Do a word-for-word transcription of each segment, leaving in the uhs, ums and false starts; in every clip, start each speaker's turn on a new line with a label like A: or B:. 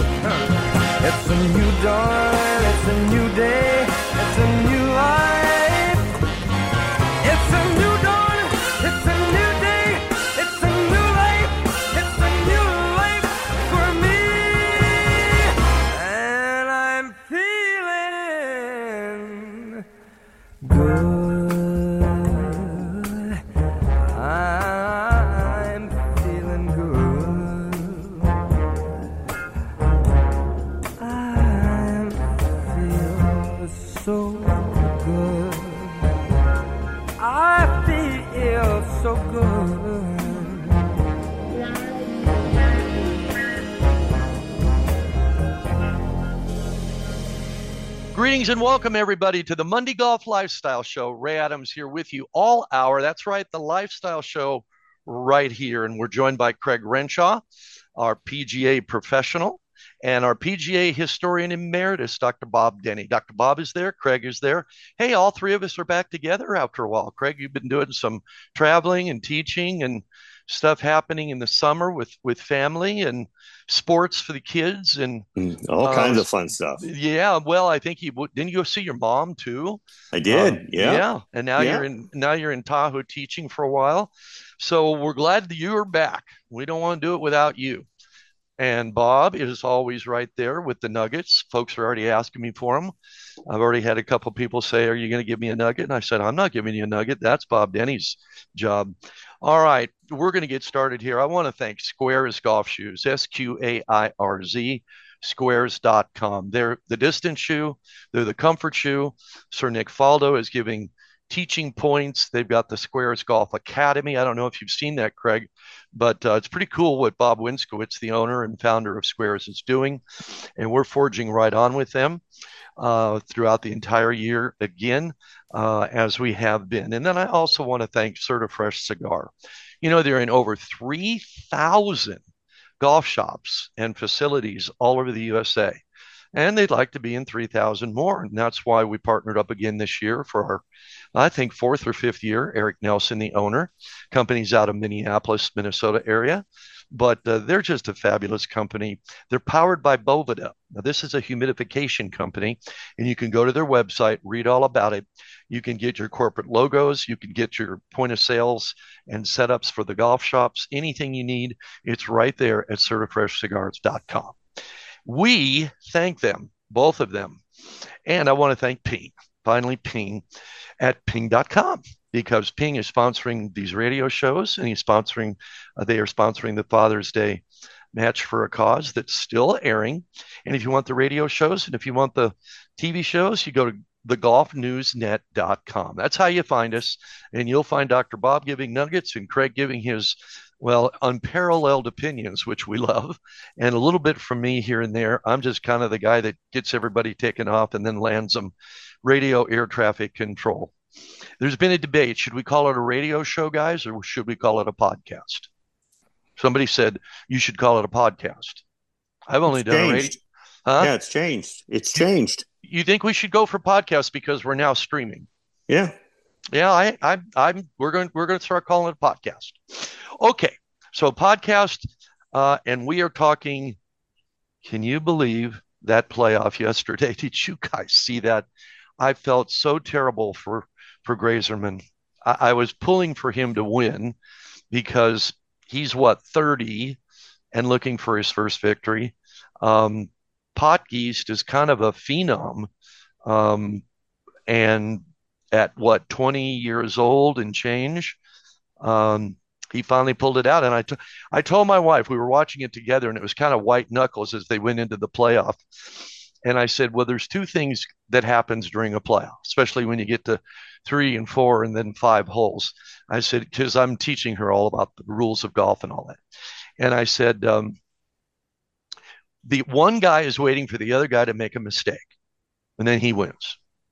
A: It's a new dawn, it's a new day, it's a new life. It's a new dawn, it's a new day, it's a new life, it's a new life for me. And I'm feeling good. I'm feeling good. I feel so good. I feel so good.
B: Greetings and welcome, everybody, to the Monday Golf Lifestyle Show. Ray Adams here with you all hour. That's right, the Lifestyle Show right here. And we're joined by Craig Renshaw, our P G A professional, and our P G A historian emeritus, Doctor Bob Denny. Doctor Bob is there. Craig is there. Hey, all three of us are back together after a while. Craig, you've been doing some traveling and teaching and stuff happening in the summer with, with family and sports for the kids and
C: all
B: uh,
C: kinds of fun stuff.
B: Yeah, well, I think you didn't you go see your mom too?
C: I did.
B: Uh,
C: yeah.
B: Yeah, and now
C: Yeah.
B: you're in now you're in Tahoe teaching for a while. So we're glad that you are back. We don't want to do it without you. And Bob is always right there with the nuggets. Folks are already asking me for them. I've already had a couple people say, "Are you going to give me a nugget?" And I said, "I'm not giving you a nugget. That's Bob Denny's job." All right, we're going to get started here. I want to thank Squairz Golf Shoes, S Q A I R Z, squares dot com. They're the distance shoe. They're the comfort shoe. Sir Nick Faldo is giving teaching points. They've got the Squairz Golf Academy. I don't know if you've seen that, Craig, but uh, it's pretty cool what Bob Winskowitz, the owner and founder of Squairz, is doing. And we're forging right on with them uh, throughout the entire year again, uh, as we have been. And then I also want to thank CertaFresh Cigar. You know, they're in over three thousand golf shops and facilities all over the U S A. And they'd like to be in three thousand more. And that's why we partnered up again this year for our, I think, fourth or fifth year. Eric Nelson, the owner, company's out of Minneapolis, Minnesota area. But uh, they're just a fabulous company. They're powered by Boveda. Now, this is a humidification company, and you can go to their website, read all about it. You can get your corporate logos. You can get your point of sales and setups for the golf shops. Anything you need, it's right there at certifresh cigars dot com. We thank them, both of them. And I want to thank Ping, finally Ping, at ping dot com, because Ping is sponsoring these radio shows, and he's sponsoring, uh, they are sponsoring the Father's Day Match for a Cause that's still airing. And if you want the radio shows and if you want the T V shows, you go to the golf news net dot com. That's how you find us. And you'll find Doctor Bob giving nuggets and Craig giving his, well, unparalleled opinions, which we love, and a little bit from me here and there. I'm just kind of the guy that gets everybody taken off and then lands them radio air traffic control. There's been a debate. Should we call it a radio show, guys, or should we call it a podcast? Somebody said you should call it a podcast. I've only
C: It's
B: done a radio.
C: changed.
B: Huh?
C: Yeah, it's changed. It's changed.
B: You think we should go for podcast because we're now streaming?
C: Yeah.
B: Yeah, I, I, I'm. We're going. We're going to start calling it a podcast. Okay, so podcast, uh, and we are talking. Can you believe that playoff yesterday? Did you guys see that? I felt so terrible for for Grazerman. I, I was pulling for him to win because he's what thirty and looking for his first victory. Um, Potgeest is kind of a phenom, um, and at what twenty years old and change, um, he finally pulled it out. And I, t- I told my wife, we were watching it together, and it was kind of white knuckles as they went into the playoff. And I said, well, there's two things that happens during a playoff, especially when you get to three and four and then five holes. I said, because I'm teaching her all about the rules of golf and all that. And I said, um, the one guy is waiting for the other guy to make a mistake, and then he wins.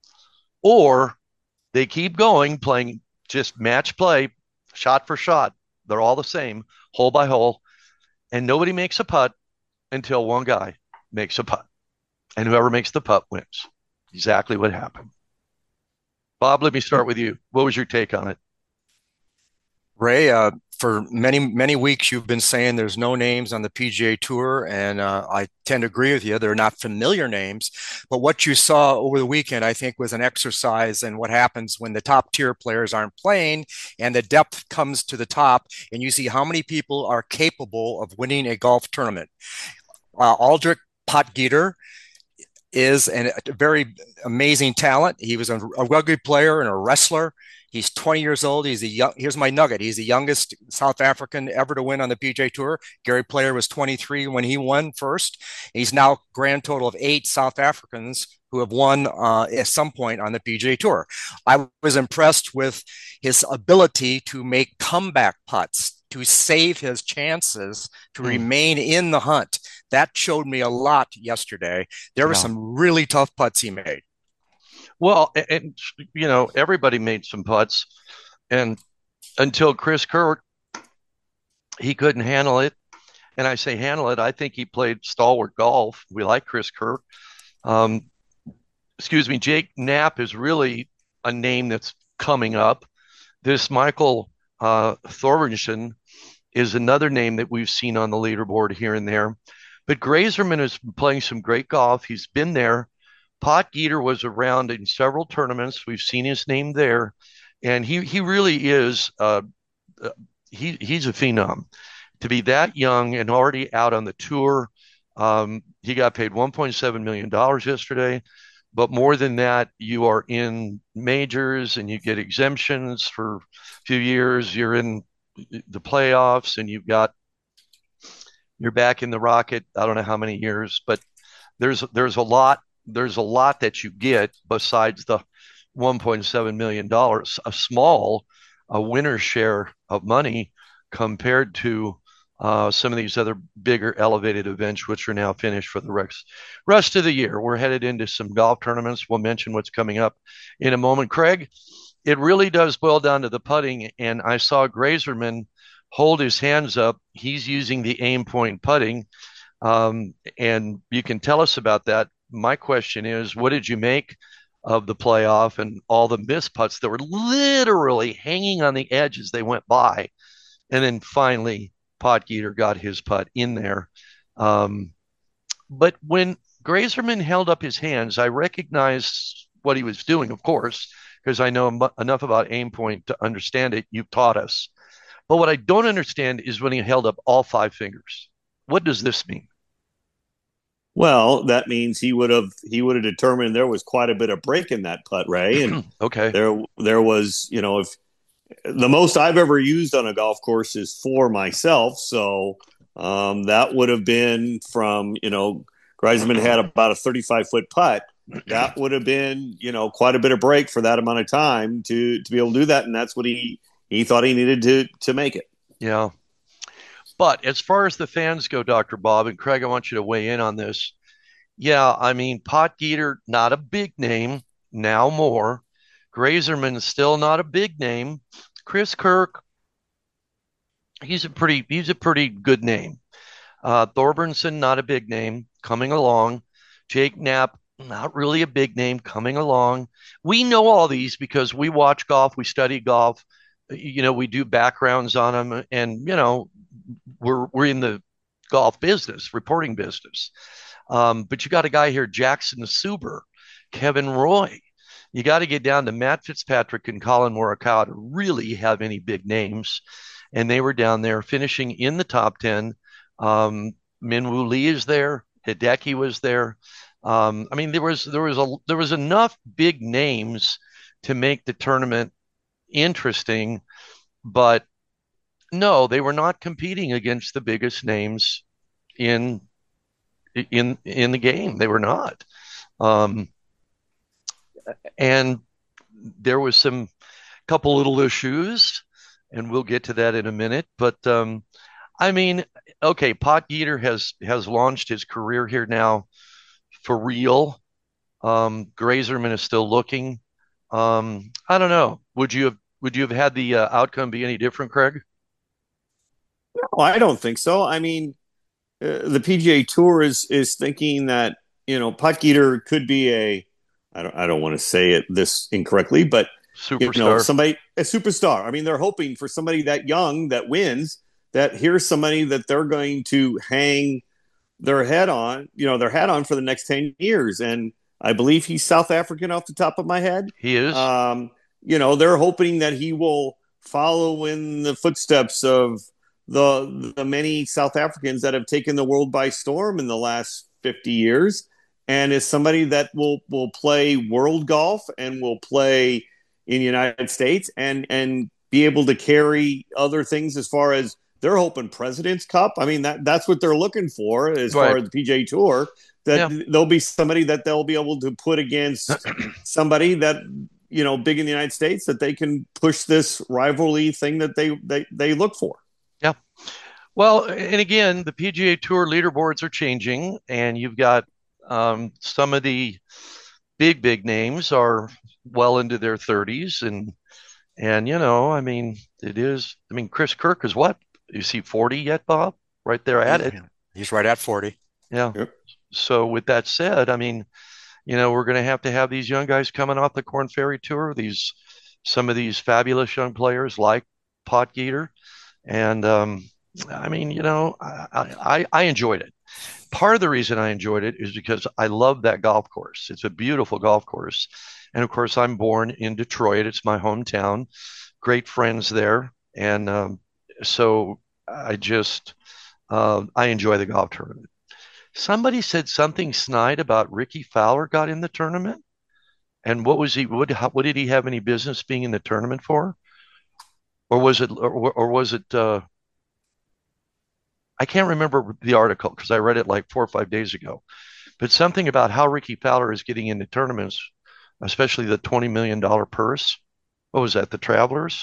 B: Or they keep going, playing just match play, shot for shot. They're all the same, hole by hole, and nobody makes a putt until one guy makes a putt. And whoever makes the putt wins. Exactly what happened. Bob, let me start with you. What was your take on it?
D: Ray, uh, for many, many weeks, you've been saying there's no names on the P G A Tour, and uh, I tend to agree with you. They're not familiar names. But what you saw over the weekend, I think, was an exercise in what happens when the top tier players aren't playing and the depth comes to the top, and you see how many people are capable of winning a golf tournament. Uh, Aldrich Potgieter is an, a very amazing talent. He was a, a rugby player and a wrestler. He's twenty years old. He's a young, here's my nugget. He's the youngest South African ever to win on the P G A Tour. Gary Player was twenty-three when he won first. He's now grand total of eight South Africans who have won uh, at some point on the P G A Tour. I was impressed with his ability to make comeback putts, to save his chances, to mm. remain in the hunt. That showed me a lot yesterday. There were yeah. some really tough putts he made.
B: Well, and, you know, everybody made some putts, and until Chris Kirk, he couldn't handle it. And I say handle it. I think he played stalwart golf. We like Chris Kirk. Um, excuse me, Jake Knapp is really a name that's coming up. This Michael uh, Thorbjornsen is another name that we've seen on the leaderboard here and there. But Grazerman is playing some great golf. He's been there. Potgieter was around in several tournaments. We've seen his name there, and he he really is uh, he he's a phenom. To be that young and already out on the tour, um, he got paid one point seven million dollars yesterday. But more than that, you are in majors and you get exemptions for a few years. You're in the playoffs and you've got you're back in the Rocket. I don't know how many years, but there's there's a lot. There's a lot that you get besides the one point seven million dollars, a small, a winner's share of money compared to uh, some of these other bigger elevated events, which are now finished for the rest, rest of the year. We're headed into some golf tournaments. We'll mention what's coming up in a moment. Craig, it really does boil down to the putting, and I saw Grazerman hold his hands up. He's using the aim point putting, um, and you can tell us about that. My question is, what did you make of the playoff and all the missed putts that were literally hanging on the edge as they went by? And then finally, Potgieter got his putt in there. Um, but when Grazerman held up his hands, I recognized what he was doing, of course, because I know m- enough about aim point to understand it. You've taught us. But what I don't understand is when he held up all five fingers. What does this mean?
C: Well, that means he would have he would have determined there was quite a bit of break in that putt, Ray. And
B: okay,
C: there there was, you know, if the most I've ever used on a golf course is four myself, so um, that would have been from, you know, Grazerman had about a thirty-five foot putt. That would have been, you know, quite a bit of break for that amount of time to to be able to do that, and that's what he he thought he needed to to make it.
B: Yeah. But as far as the fans go, Doctor Bob, and Craig, I want you to weigh in on this. Yeah, I mean, Potgieter, not a big name, now more. Grazerman, still not a big name. Chris Kirk, he's a pretty he's a pretty good name. Uh, Thorbjornsen, not a big name, coming along. Jake Knapp, not really a big name, coming along. We know all these because we watch golf, we study golf. You know, we do backgrounds on them, and you know, we're we're in the golf business, reporting business. Um, but you got a guy here, Jackson Suber, Kevin Roy. You got to get down to Matt Fitzpatrick and Colin Morikawa to really have any big names, and they were down there finishing in the top ten. Um, Minwoo Lee is there, Hideki was there. Um, I mean, there was there was a there was enough big names to make the tournament interesting, but no, they were not competing against the biggest names in in in the game. They were not. Um, and there was some couple little issues, and we'll get to that in a minute. But um, I mean, okay, Potgieter has has launched his career here now for real. Um, Grazerman is still looking. Um, I don't know. Would you have would you have had the uh, outcome be any different, Craig?
C: No, I don't think so. I mean, uh, the P G A Tour is is thinking that, you know, Potgieter could be a I don't I don't want to say it this incorrectly, but you know,
B: Superstar.
C: somebody, a superstar. I mean, they're hoping for somebody that young that wins, that here's somebody that they're going to hang their head on, you know, their hat on for the next ten years. And I believe he's South African off the top of my head.
B: He is.
C: Um, you know, they're hoping that he will follow in the footsteps of the the many South Africans that have taken the world by storm in the last fifty years, and is somebody that will will play world golf and will play in the United States and and be able to carry other things as far as they're hoping President's Cup. I mean, that that's what they're looking for as
B: Right.
C: far as the P G A Tour, that
B: Yeah.
C: there'll be somebody that they'll be able to put against somebody that, you know, big in the United States, that they can push this rivalry thing that they they, they look for.
B: Yeah. Well, and again, the P G A Tour leaderboards are changing, and you've got um, some of the big, big names are well into their thirties, and and you know, I mean, it is. I mean, Chris Kirk is what? Is he forty yet, Bob? Right there at it.
D: He's right at forty.
B: Yeah.
C: Yep.
B: So with that said, I mean, you know, we're going to have to have these young guys coming off the Corn Ferry Tour. These some of these fabulous young players like Potgieter, and um, I mean, you know, I, I I enjoyed it. Part of the reason I enjoyed it is because I love that golf course. It's a beautiful golf course, and of course, I'm born in Detroit. It's my hometown. Great friends there, and um, so I just uh, I enjoy the golf tournament. Somebody said something snide about Ricky Fowler got in the tournament, and what was he? What what did he have any business being in the tournament for? Or was it? Or, or was it? Uh, I can't remember the article because I read it like four or five days ago. But something about how Ricky Fowler is getting into tournaments, especially the twenty million dollar purse. What was that? The Travelers?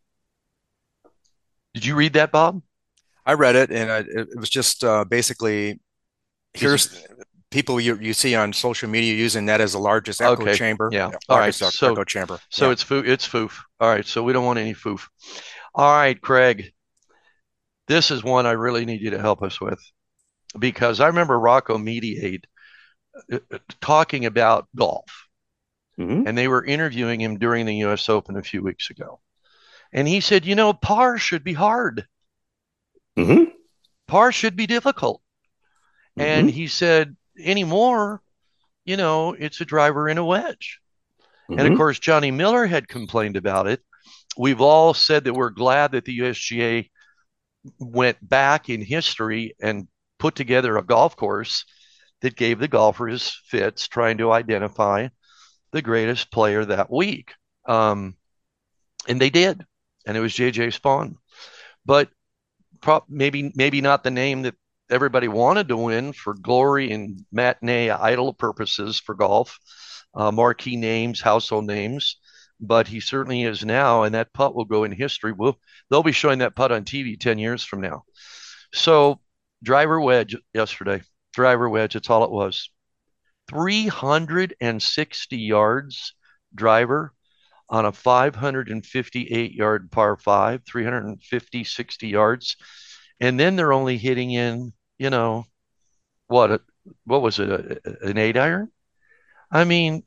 B: Did you read that, Bob?
D: I read it, and I, it was just uh, basically here's people you, you see on social media using that as the largest echo
B: Okay.
D: chamber.
B: Yeah.
D: Yeah,
B: All right.
D: largest echo
B: So
D: chamber.
B: so
D: Yeah.
B: it's foo it's foof. All right. So we don't want any foof. All right, Craig. This is one I really need you to help us with because I remember Rocco Mediate uh, uh, talking about golf,
C: Mm-hmm.
B: and they were interviewing him during the U S Open a few weeks ago. And he said, you know, par should be hard.
C: Mm-hmm.
B: Par should be difficult. And
C: Mm-hmm.
B: he said, anymore, you know, it's a driver and a wedge. And of
C: Mm-hmm.
B: course, Johnny Miller had complained about it. We've all said that we're glad that the U S G A went back in history and put together a golf course that gave the golfers fits trying to identify the greatest player that week. Um, and they did. And it was J J Spaun. But pro- maybe maybe not the name that everybody wanted to win for glory and matinee idol purposes for golf, uh, marquee names, household names. But he certainly is now, and that putt will go in history. We'll, they'll be showing that putt on T V ten years from now. So, driver wedge yesterday, driver wedge, that's all it was. three hundred sixty yards driver on a five hundred fifty-eight yard par five, three hundred fifty, sixty yards. And then they're only hitting in, you know, what, what was it, a, an eight iron? I mean,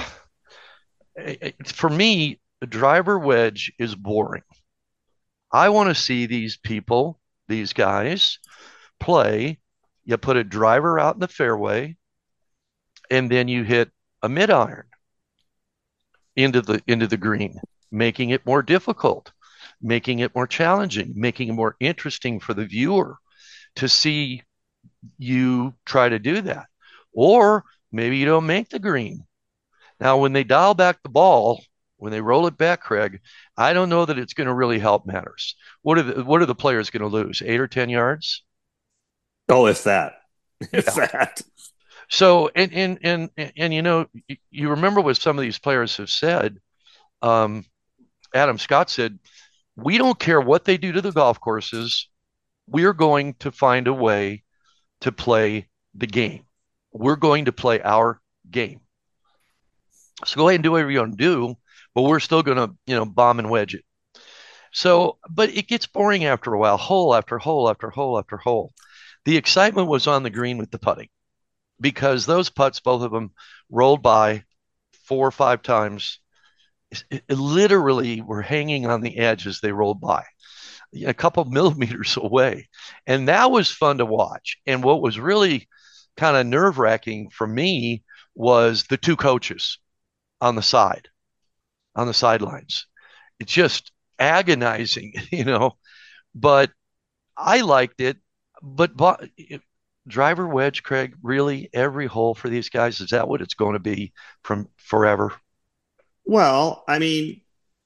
B: for me, the driver wedge is boring. I want to see these people, these guys play. You put a driver out in the fairway, and then you hit a mid iron into the into the green, making it more difficult, making it more challenging, making it more interesting for the viewer to see you try to do that. Or maybe you don't make the green. Now, when they dial back the ball, when they roll it back, Craig, I don't know that it's going to really help matters. What are the what are the players going to lose? Eight or ten yards?
C: Oh, if that, if
B: Yeah.
C: that.
B: So, and and and and you know, you, you remember what some of these players have said. Um, Adam Scott said, "We don't care what they do to the golf courses. We're going to find a way to play the game. We're going to play our game. So go ahead and do whatever you're going to do, but we're still going to, you know, bomb and wedge it." So, but it gets boring after a while, hole after hole after hole after hole. The excitement was on the green with the putting because those putts, both of them, rolled by four or five times it, it literally were hanging on the edge as they rolled by, a couple millimeters away. And that was fun to watch. And what was really kind of nerve wracking for me was the two coaches on the side, on the sidelines. It's just agonizing, you know, but I liked it. But, but driver wedge, Craig, really every hole for these guys, is that what it's going to be from forever?
C: Well, I mean,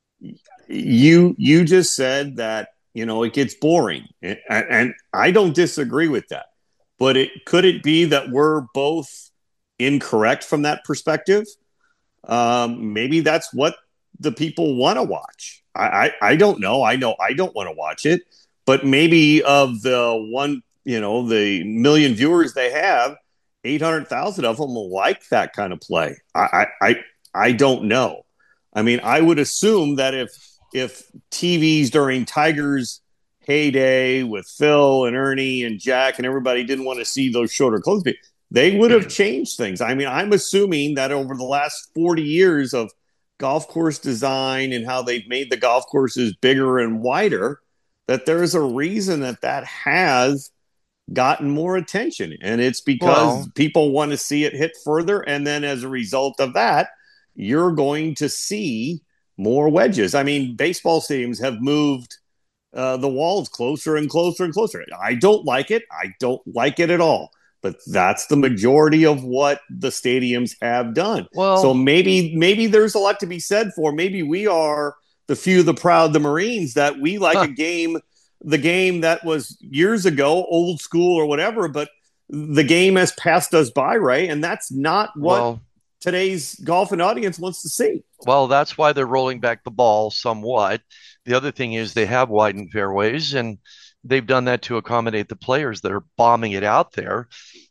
C: you you just said that, you know, it gets boring, and, and I don't disagree with that. But it could it be that we're both incorrect from that perspective? Um, maybe that's what the people want to watch. I, I I don't know. I know I don't want to watch it, but maybe of the one, you know, the million viewers they have, eight hundred thousand of them will like that kind of play. I I I don't know. I mean, I would assume that if if T Vs during Tigers' heyday with Phil and Ernie and Jack and everybody didn't want to see those shorter clothes, they would have changed things. I mean, I'm assuming that over the last forty years of golf course design and how they've made the golf courses bigger and wider, that there's a reason that that has gotten more attention. And it's because
B: Well,
C: people want to see it hit further. And then as a result of that, you're going to see more wedges. I mean, baseball stadiums have moved uh, the walls closer and closer and closer. I don't like it. I don't like it at all. But that's the majority of what the stadiums have done. So
B: well,
C: maybe maybe there's a lot to be said for. Maybe we are the few, the proud, the Marines, that we like
B: huh,
C: a game, the game that was years ago, old school or whatever. But the game has passed us by, Ray, and that's not what
B: well,
C: today's golfing audience wants to see.
B: well, that's why they're rolling back the ball somewhat. The other thing is they have widened fairways, and they've done that to accommodate the players that are bombing it out there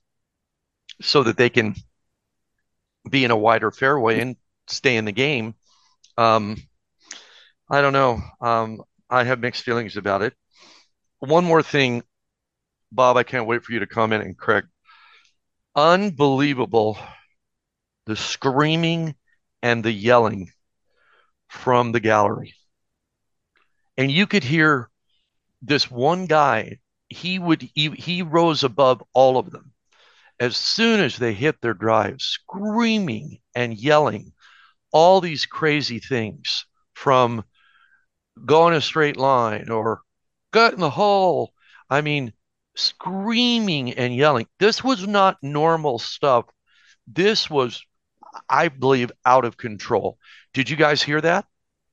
B: so that they can be in a wider fairway and stay in the game. Um, I don't know. Um, I have mixed feelings about it. One more thing, Bob, I can't wait for you to comment, and Craig. Unbelievable, the screaming and the yelling from the gallery. And you could hear this one guy, he would he, he rose above all of them as soon as they hit their drive, screaming and yelling all these crazy things, from go in a straight line or gut in the hole. I mean, screaming and yelling. This was not normal stuff. This was, I believe, out of control. Did you guys hear that?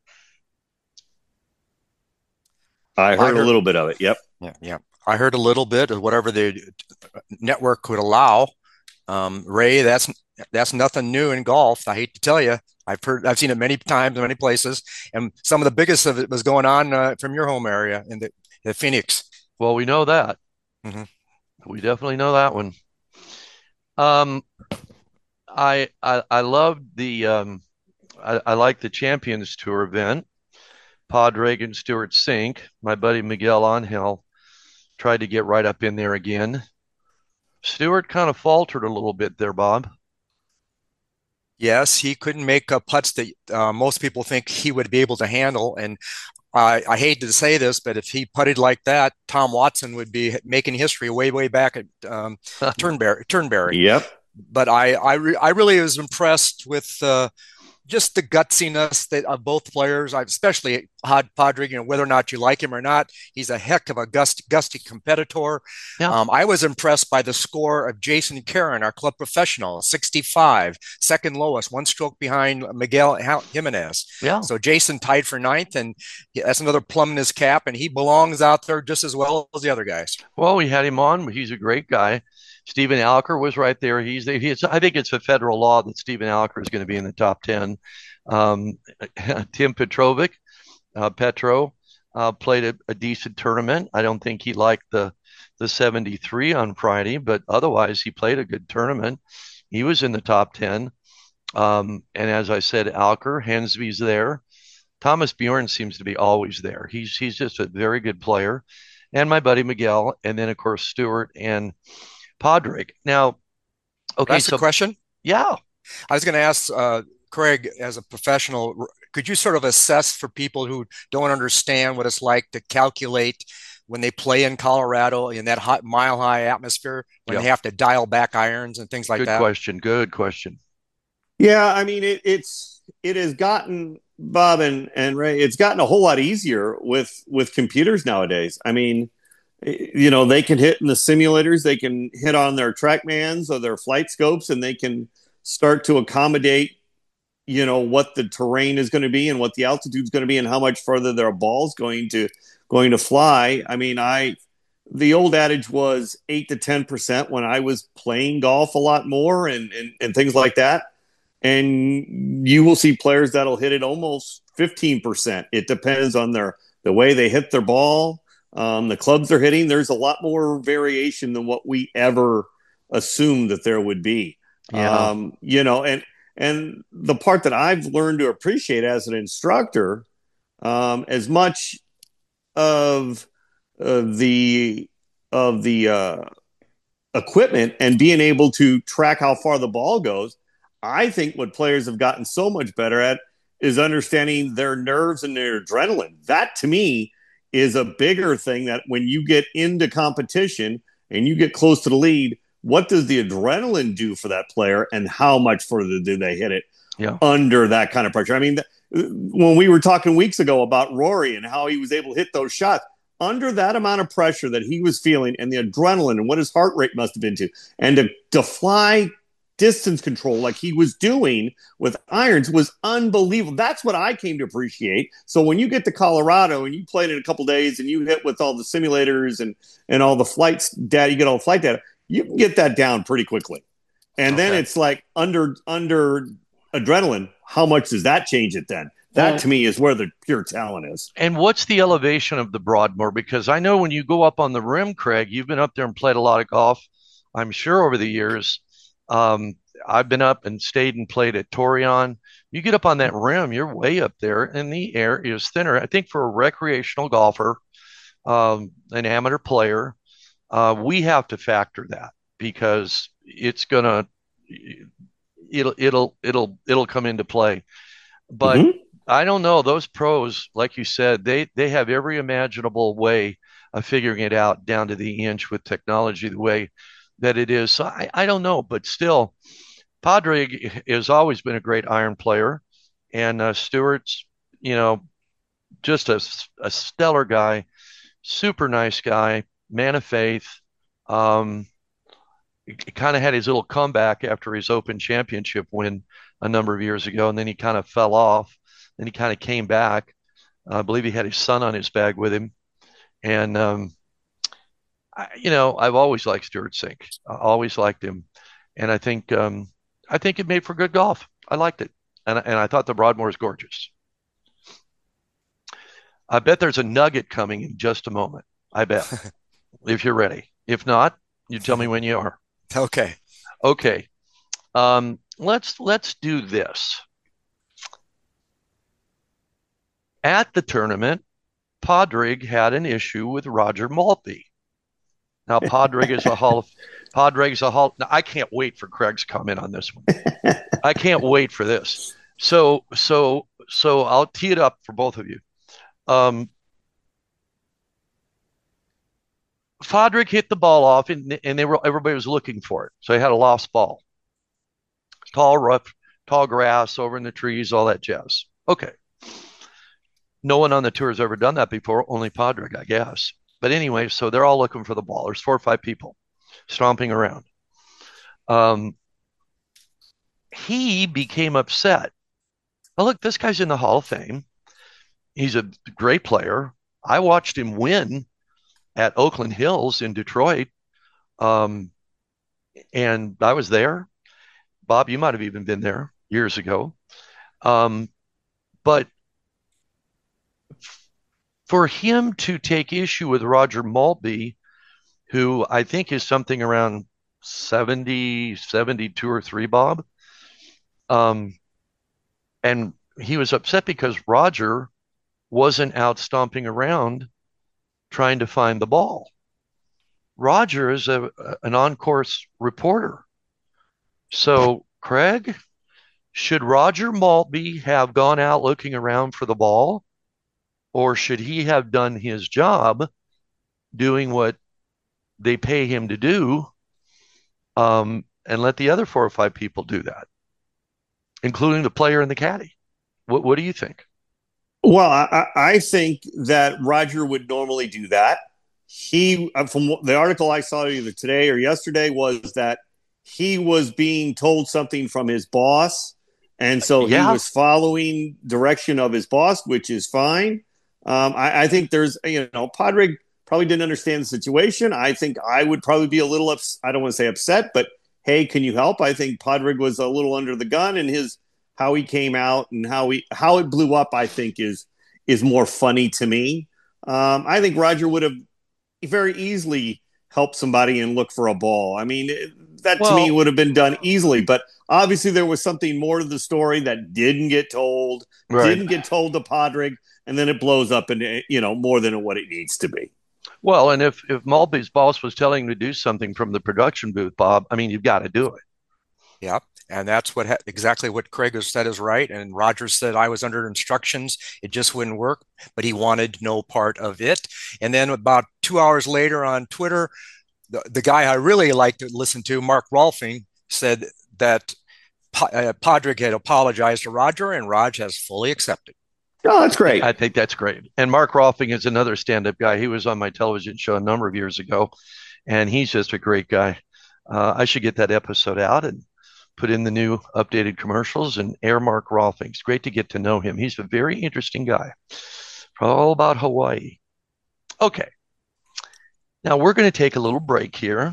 C: I
D: I
C: heard a
D: heard,
C: little bit of it. Yep.
D: yeah, yeah. I heard a little bit of whatever the network could allow. Um, Ray, that's that's nothing new in golf. I hate to tell you, I've heard, I've seen it many times, many places, and some of the biggest of it was going on uh, from your home area in the, the Phoenix.
B: Well, we know that.
D: Hmm.
B: We definitely know that one. Um, I I, I loved the um, I, I like the Champions Tour event. Padraig and Stewart Cink, my buddy Miguel Angel tried to get right up in there again. Stewart kind of faltered a little bit there, Bob.
D: Yes, he couldn't make uh, putts that uh, most people think he would be able to handle, and I, I hate to say this, but if he putted like that, Tom Watson would be making history way, way back at um, Turnberry. Turnberry.
C: Yep.
D: But I, I, re- I really was impressed with uh, just the gutsiness that of both players. I especially Had Padraig. You know, whether or not you like him or not, he's a heck of a gust, gusty competitor.
B: Yeah.
D: Um, I was impressed by the score of Jason Karen, our club professional, sixty-five, second lowest, one stroke behind Miguel Jimenez.
B: Yeah.
D: So Jason tied for ninth, and that's another plum in his cap, and he belongs out there just as well as the other guys.
B: Well, we had him on. He's a great guy. Stephen Alker was right there. He's, he's I think it's a federal law that Stephen Alker is going to be in the top ten. Um, Tim Petrovic, uh, Petro, uh, played a, a decent tournament. I don't think he liked the the seventy-three on Friday, but otherwise he played a good tournament. He was in the top ten. Um, and as I said, Alker, Hensby's there. Thomas Bjorn seems to be always there. He's he's just a very good player. And my buddy Miguel, and then of course Stewart and Padraig. Now, okay,
D: That's the
B: so
D: question.
B: yeah,
D: I was going to ask uh, Craig, as a professional, could you sort of assess for people who don't understand what it's like to calculate when they play in Colorado in that hot mile high atmosphere, when
B: Yeah.
D: they have to dial back irons and things like
B: Good
D: that?
B: question. Good question.
C: Yeah, I mean it, it's it has gotten Bob and, and Ray, it's gotten a whole lot easier with with computers nowadays. I mean, you know, they can hit in the simulators, they can hit on their TrackMans or their flight scopes, and they can start to accommodate, you know, what the terrain is going to be and what the altitude is going to be and how much further their ball's going to going to fly. I mean, I the old adage was eight to ten percent when I was playing golf a lot more and, and, and things like that. And you will see players that'll hit it almost fifteen percent. It depends on their the way they hit their ball, um, the clubs they're hitting. There's a lot more variation than what we ever assumed that there would be.
B: Yeah.
C: Um, you know, and and the part that I've learned to appreciate as an instructor, um, as much of uh, the of the uh, equipment and being able to track how far the ball goes, I think what players have gotten so much better at is understanding their nerves and their adrenaline. That to me is a bigger thing, that when you get into competition and you get close to the lead, what does the adrenaline do for that player and how much further do they hit it
B: Yeah.
C: under that kind of pressure? I mean, when we were talking weeks ago about Rory and how he was able to hit those shots under that amount of pressure that he was feeling and the adrenaline and what his heart rate must have been to, and to, to fly distance control like he was doing with irons was unbelievable. That's what I came to appreciate. So when you get to Colorado and you played in a couple days and you hit with all the simulators and and all the flights data, you get all the flight data, you can get that down pretty quickly. And okay. then it's like under under adrenaline, how much does that change it then? That, well, to me, is where the pure talent is.
B: And what's the elevation of the Broadmoor? Because I know when you go up on the rim, Craig, you've been up there and played a lot of golf, I'm sure, over the years. Um, I've been up and stayed and played at Torreon. You get up on that rim, you're way up there, and the air is thinner. I think for a recreational golfer, um, an amateur player, uh, we have to factor that, because it's gonna, it'll, it'll, it'll, it'll come into play. But mm-hmm. I don't know, those pros, like you said, they they have every imaginable way of figuring it out down to the inch with technology the way that it is. So I, I don't know, but still, Padraig has always been a great iron player, and uh, Stewart's, you know, just a, a stellar guy, super nice guy, man of faith. Um, he kind of had his little comeback after his Open Championship win a number of years ago, and then he kind of fell off. Then he kind of came back. I believe he had his son on his bag with him. And, um, I, you know, I've always liked Stewart Cink. I always liked him. And I think um, I think it made for good golf. I liked it. And, and I thought the Broadmoor is gorgeous. I bet there's a nugget coming in just a moment. I bet. If you're ready. If not, you tell me when you are.
D: Okay.
B: Okay. Um, let's let's do this. At the tournament, Padraig had an issue with Roger Maltbie. Now, Padraig is a hall of Padraig's a hall. Now, I can't wait for Craig's comment on this one. I can't wait for this. So, so, so I'll tee it up for both of you. Um, Padraig hit the ball off, and, and they were everybody was looking for it. So he had a lost ball. Tall, rough, tall grass over in the trees, all that jazz. Okay. No one on the tour has ever done that before, only Padraig, I guess. But anyway, so they're all looking for the ball. There's four or five people stomping around. Um, he became upset. Oh, look, this guy's in the Hall of Fame. He's a great player. I watched him win at Oakland Hills in Detroit. Um, and I was there. Bob, you might have even been there years ago. Um, but for him to take issue with Roger Maltbie, who I think is something around seventy, seventy-two or three, Bob. Um, and he was upset because Roger wasn't out stomping around trying to find the ball. Roger is a, an on-course reporter. So, Craig, Should Roger Maltby have gone out looking around for the ball, or should he have done his job doing what they pay him to do, um, and let the other four or five people do that, including the player and the caddy? What, what do you think?
C: Well, I, I think that Roger would normally do that. He, from the article I saw either today or yesterday, was that he was being told something from his boss, and so
B: Yeah.
C: he was following direction of his boss, which is fine. Um, I, I think there's, you know, Padraig probably didn't understand the situation. I think I would probably be a little, ups- I don't want to say upset, but hey, can you help? I think Padraig was a little under the gun, and his how he came out and how he how it blew up, I think is is more funny to me. Um, I think Roger would have very easily helped somebody and look for a ball. I mean, that
B: Well-
C: to me would have been done easily, but obviously there was something more to the story that didn't get told,
B: Right.
C: didn't get told to Padraig, and then it blows up into, you know, more than what it needs to be.
B: Well, and if if Maltby's boss was telling him to do something from the production booth, Bob, I mean, you've got to do it.
D: Yeah, and that's what ha- exactly what Craig has said is right. And Rogers said I was under instructions; it just wouldn't work. But he wanted no part of it. And then about two hours later on Twitter, the, the guy I really like to listen to, Mark Rolfing, said that pa- uh, Padraig had apologized to Roger, and Raj has fully accepted.
C: Oh, that's great.
B: I think that's great. And Mark Rolfing is another stand-up guy. He was on my television show a number of years ago, and he's just a great guy. Uh, I should get that episode out and put in the new updated commercials and air Mark Rolfing. It's great to get to know him. He's a very interesting guy. All about Hawaii. Okay. Now we're going to take a little break here,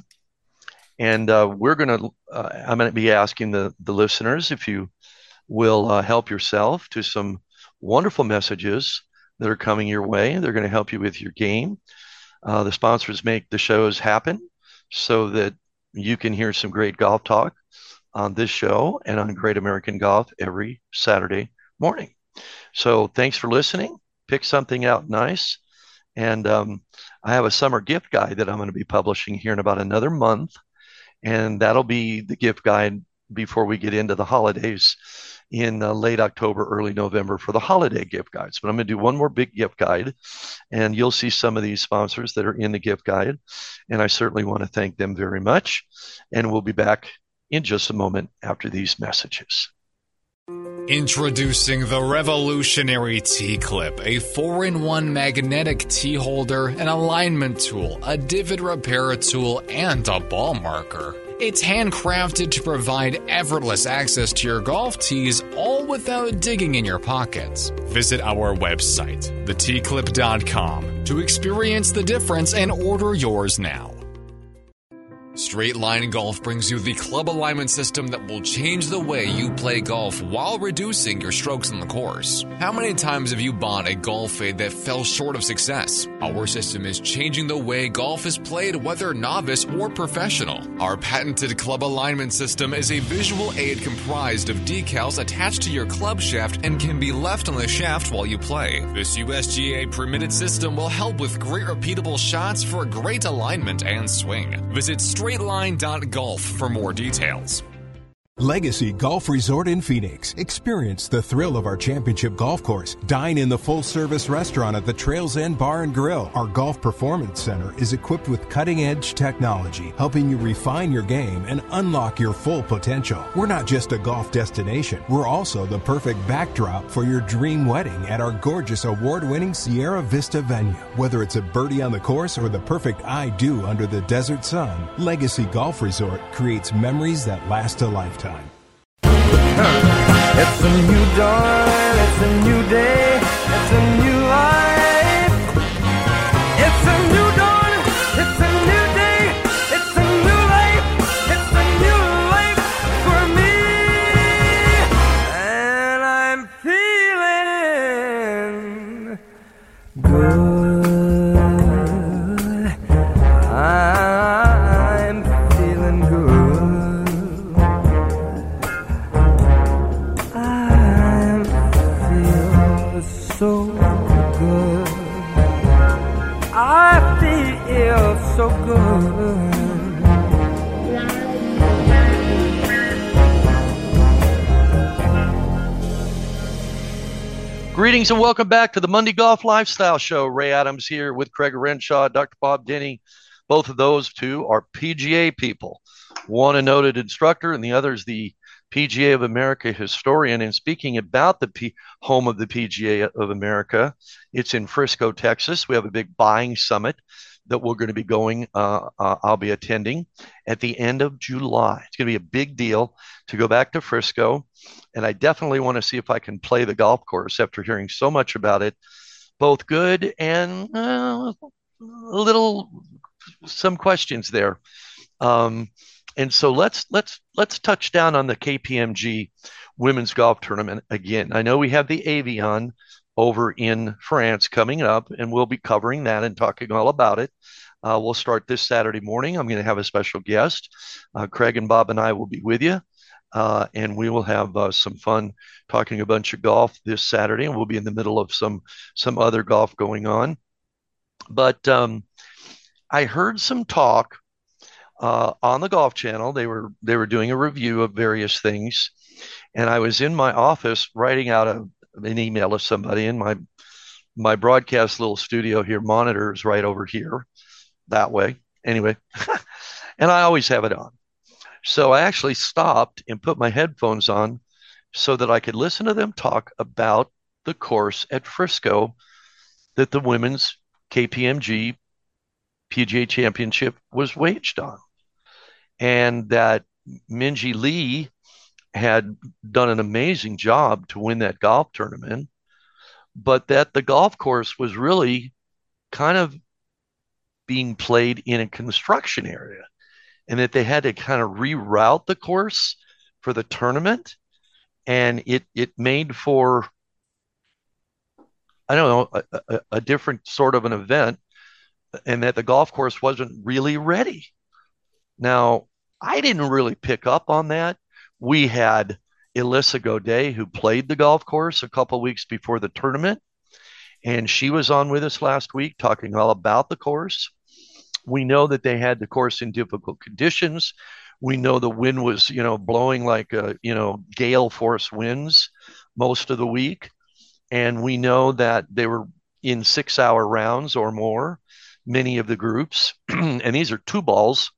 B: and uh, we're going to. Uh, I'm going to be asking the the listeners if you will uh, help yourself to some wonderful messages that are coming your way. They're going to help you with your game. Uh, the sponsors make the shows happen so that you can hear some great golf talk on this show and on Great American Golf every Saturday morning. So thanks for listening. Pick something out nice. And um, I have a summer gift guide that I'm going to be publishing here in about another month. And that'll be the gift guide before we get into the holidays in uh, late October, early November for the holiday gift guides. But I'm going to do one more big gift guide, and you'll see some of these sponsors that are in the gift guide. And I certainly want to thank them very much. And we'll be back in just a moment after these messages.
E: Introducing the revolutionary T-Clip, a four in one magnetic tee holder, an alignment tool, a divot repair tool, and a ball marker. It's handcrafted to provide effortless access to your golf tees, all without digging in your pockets. Visit our website, the tee clip dot com, to experience the difference and order yours now. Straight Line Golf brings you the club alignment system that will change the way you play golf while reducing your strokes on the course. How many times have you bought a golf fade that fell short of success? Our system is changing the way golf is played, whether novice or professional. Our patented club alignment system is a visual aid comprised of decals attached to your club shaft and can be left on the shaft while you play. This U S G A permitted system will help with great repeatable shots for great alignment and swing. Visit straight line dot golf for more details.
F: Legacy Golf Resort in Phoenix. Experience the thrill of our championship golf course. Dine in the full-service restaurant at the Trails End Bar and Grill. Our Golf Performance Center is equipped with cutting-edge technology, helping you refine your game and unlock your full potential. We're not just a golf destination. We're also the perfect backdrop for your dream wedding at our gorgeous award-winning Sierra Vista venue. Whether it's a birdie on the course or the perfect I-do under the desert sun, Legacy Golf Resort creates memories that last a lifetime.
A: It's a new dawn, it's a new day, it's a new life. It's a new dawn, it's a new day, it's a new life. It's a new life for me. And I'm feeling good. I'm feeling good. I feel so
B: Greetings and welcome back to the Monday Golf Lifestyle Show. Ray Adams here with Craig Renshaw, Doctor Bob Denny. Both of those two are P G A people. One a noted instructor and the other is the P G A of America historian. And speaking about the P- home of the P G A of America, it's in Frisco, Texas. We have a big buying summit that we're going to be going, uh, uh, I'll be attending at the end of July. It's going to be a big deal to go back to Frisco. And I definitely want to see if I can play the golf course after hearing so much about it, both good and uh, a little, some questions there. Um, and so let's, let's, let's touch down on the K P M G women's golf tournament again. I know we have the Avion over in France coming up, and we'll be covering that and talking all about it. Uh, we'll start this Saturday morning. I'm going to have a special guest. Uh, Craig and Bob and I will be with you, uh, and we will have uh, some fun talking a bunch of golf this Saturday, and we'll be in the middle of some some other golf going on. But um, I heard some talk uh, on the Golf Channel. They were they were doing a review of various things, and I was in my office writing out a an email to somebody, and my my broadcast little studio here monitor is right over here that way anyway. And I always have it on, so I actually stopped and put my headphones on so that I could listen to them talk about the course at Frisco that the women's K P M G P G A Championship was waged on, and that Minjee Lee had done an amazing job to win that golf tournament, but that the golf course was really kind of being played in a construction area, and that they had to kind of reroute the course for the tournament. And it, it made for, I don't know, a, a, a different sort of an event, and that the golf course wasn't really ready. Now, I didn't really pick up on that. We had Alyssa Godet, who played the golf course a couple weeks before the tournament, and she was on with us last week talking all about the course. We know that they had the course in difficult conditions. We know the wind was, you know, blowing like, a, you know, gale force winds most of the week. And we know that they were in six hour rounds or more, many of the groups, and these are two balls.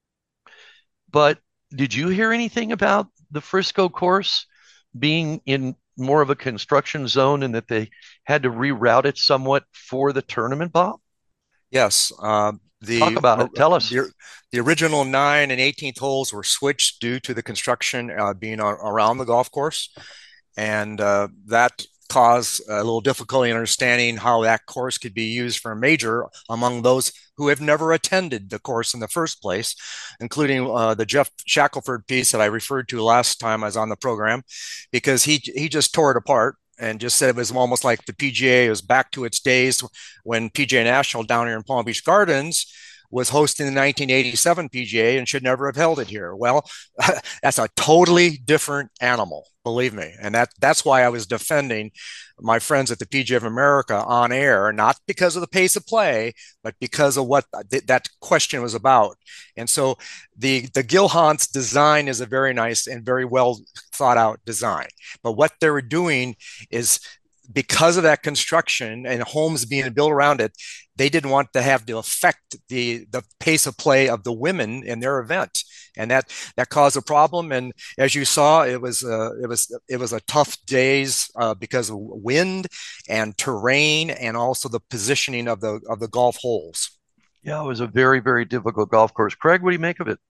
B: But did you hear anything about the Frisco course being in more of a construction zone and that they had to reroute it somewhat for the tournament, Bob?
D: Yes. Uh, the,
B: Talk about it. Tell us.
D: The, the original nine and eighteenth holes were switched due to the construction uh, being on, around the golf course. And uh, that caused a little difficulty in understanding how that course could be used for a major among those who have never attended the course in the first place, including uh, the Jeff Shackelford piece that I referred to last time I was on the program, because he he just tore it apart and just said it was almost like the P G A was back to its days when P G A National down here in Palm Beach Gardens was hosting the nineteen eighty-seven P G A and should never have held it here. Well, that's a totally different animal, believe me. And that that's why I was defending my friends at the P G A of America on air, not because of the pace of play, but because of what th- that question was about. And so the, the Gil Hanse design is a very nice and very well thought out design. But what they were doing is, because of that construction and homes being built around it, they didn't want to have to affect the, the pace of play of the women in their event. And that, that caused a problem. And as you saw, it was, uh, it was, it was a tough days uh, because of wind and terrain and also the positioning of the, of the golf holes.
B: Yeah, it was a very, very difficult golf course. Craig, what do you make of it?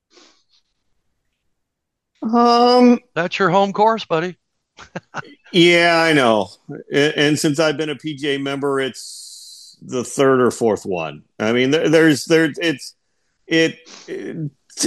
C: Um,
B: That's your home course, buddy.
C: Yeah, I know. And, and since I've been a P G A member, it's the third or fourth one. I mean, there, there's there it's it, it.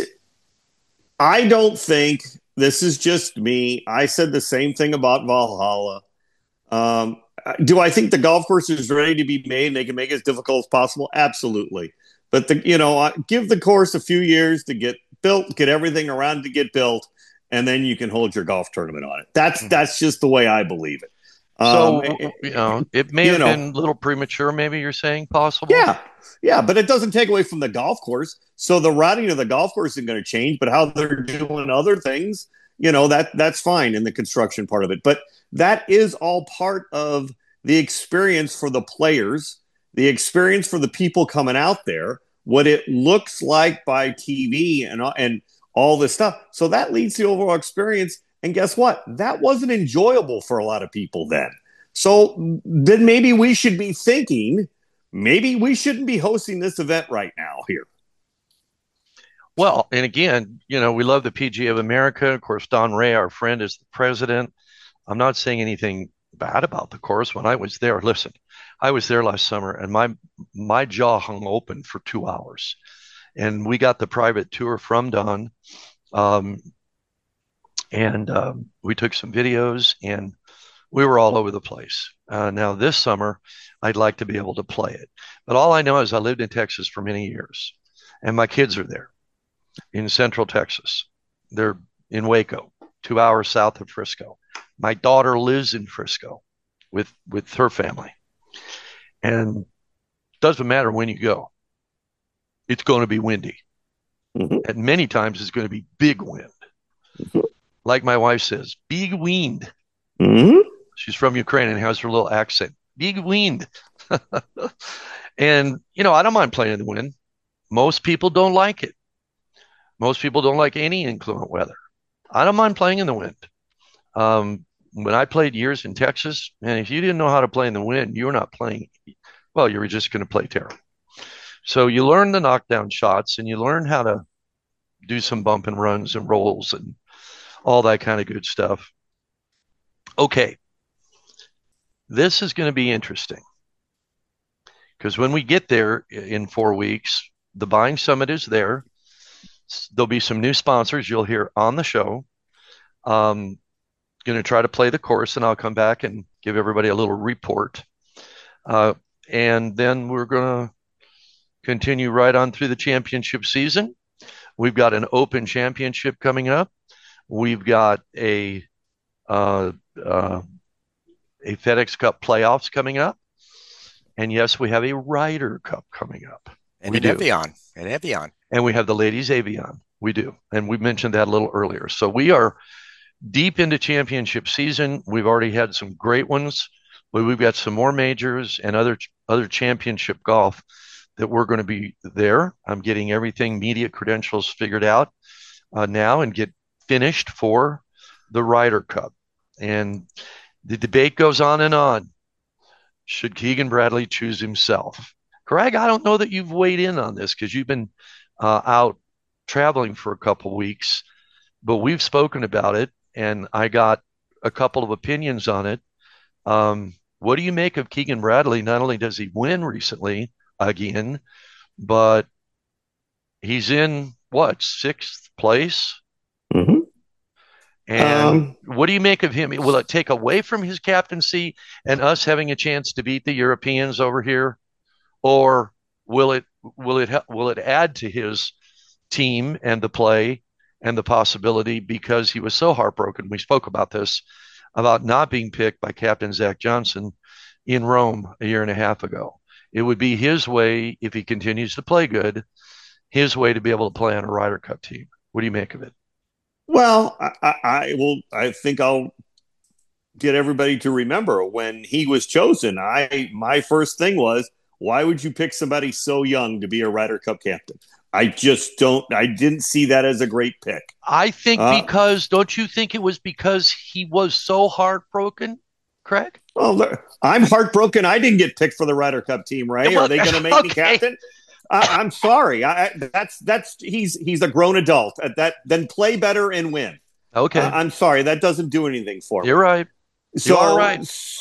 C: I don't think this is just me. I said the same thing about Valhalla. Um, do I think the golf course is ready to be made and they can make it as difficult as possible? Absolutely. But the you know, give the course a few years to get built, get everything around to get built, and then you can hold your golf tournament on it. That's that's just the way I believe it.
B: So,
C: um,
B: you know, it may have
C: know,
B: been a little premature, maybe you're saying, possible?
C: Yeah, yeah, but it doesn't take away from the golf course. So the routing of the golf course isn't going to change, but how they're doing other things you know, that that's fine in the construction part of it. But that is all part of the experience for the players, the experience for the people coming out there, what it looks like by T V and, and all this stuff. So that leads to the overall experience. And guess what? That wasn't enjoyable for a lot of people then. So then maybe we should be thinking, maybe we shouldn't be hosting this event right now here.
B: Well, and again, you know, we love the P G A of America. Of course, Don Ray, our friend, is the president. I'm not saying anything bad about the course. When I was there, listen, I was there last summer and my my jaw hung open for two hours. And we got the private tour from Don. Um, and um, we took some videos and we were all over the place. Uh, now, this summer, I'd like to be able to play it. But all I know is I lived in Texas for many years and my kids are there. In Central Texas. They're in Waco, two hours south of Frisco. My daughter lives in Frisco with, with her family. And it doesn't matter when you go. It's going to be windy. Mm-hmm. And many times it's going to be big wind. Mm-hmm. Like my wife says, big wind. Mm-hmm. She's from Ukraine and has her little accent. Big wind. And, you know, I don't mind playing in the wind. Most people don't like it. Most people don't like any inclement weather. I don't mind playing in the wind. Um, when I played years in Texas, and if you didn't know how to play in the wind, you were not playing. Well, you were just going to play terrible. So you learn the knockdown shots and you learn how to do some bump and runs and rolls and all that kind of good stuff. Okay. This is going to be interesting because when we get there in four weeks, the Buying Summit is there. There'll be some new sponsors you'll hear on the show. Um, going to try to play the course, and I'll come back and give everybody a little report. Uh, and then we're going to continue right on through the championship season. We've got an Open Championship coming up. We've got a uh, uh, a FedEx Cup playoffs coming up. And yes, we have a Ryder Cup coming up.
D: And
B: we
D: an
B: do.
D: Evian. An Evian.
B: And we have the ladies Avion. We do. And we mentioned that a little earlier. So we are deep into championship season. We've already had some great ones, but we've got some more majors and other other championship golf that we're going to be there. I'm getting everything, media credentials figured out uh, now and get finished for the Ryder Cup. And the debate goes on and on. Should Keegan Bradley choose himself? Craig, I don't know that you've weighed in on this because you've been uh, out traveling for a couple of weeks, but we've spoken about it, and I got a couple of opinions on it. Um, what do you make of Keegan Bradley? Not only does he win recently again, but he's in, what, sixth place?
C: Mm-hmm.
B: And
C: um,
B: what do you make of him? Will it take away from his captaincy and us having a chance to beat the Europeans over here? Or will it will it will it add to his team and the play and the possibility because he was so heartbroken? We spoke about this, about not being picked by Captain Zach Johnson in Rome a year and a half ago. It would be his way, if he continues to play good, his way to be able to play on a Ryder Cup team. What do you make of it?
C: Well, I, I will. I think I'll get everybody to remember when he was chosen. I my first thing was, why would you pick somebody so young to be a Ryder Cup captain? I just don't. I didn't see that as a great pick.
B: I think
C: uh,
B: because don't you think it was because he was so heartbroken, Craig?
C: Well, I'm heartbroken. I didn't get picked for the Ryder Cup team, Ray.
B: Well,
C: Are they going to make
B: okay.
C: me captain? I, I'm sorry. I, that's that's he's he's a grown adult. At that, then play better and win.
B: Okay,
C: uh, I'm sorry. That doesn't do anything for me.
B: You're right.
C: So,
B: You're right.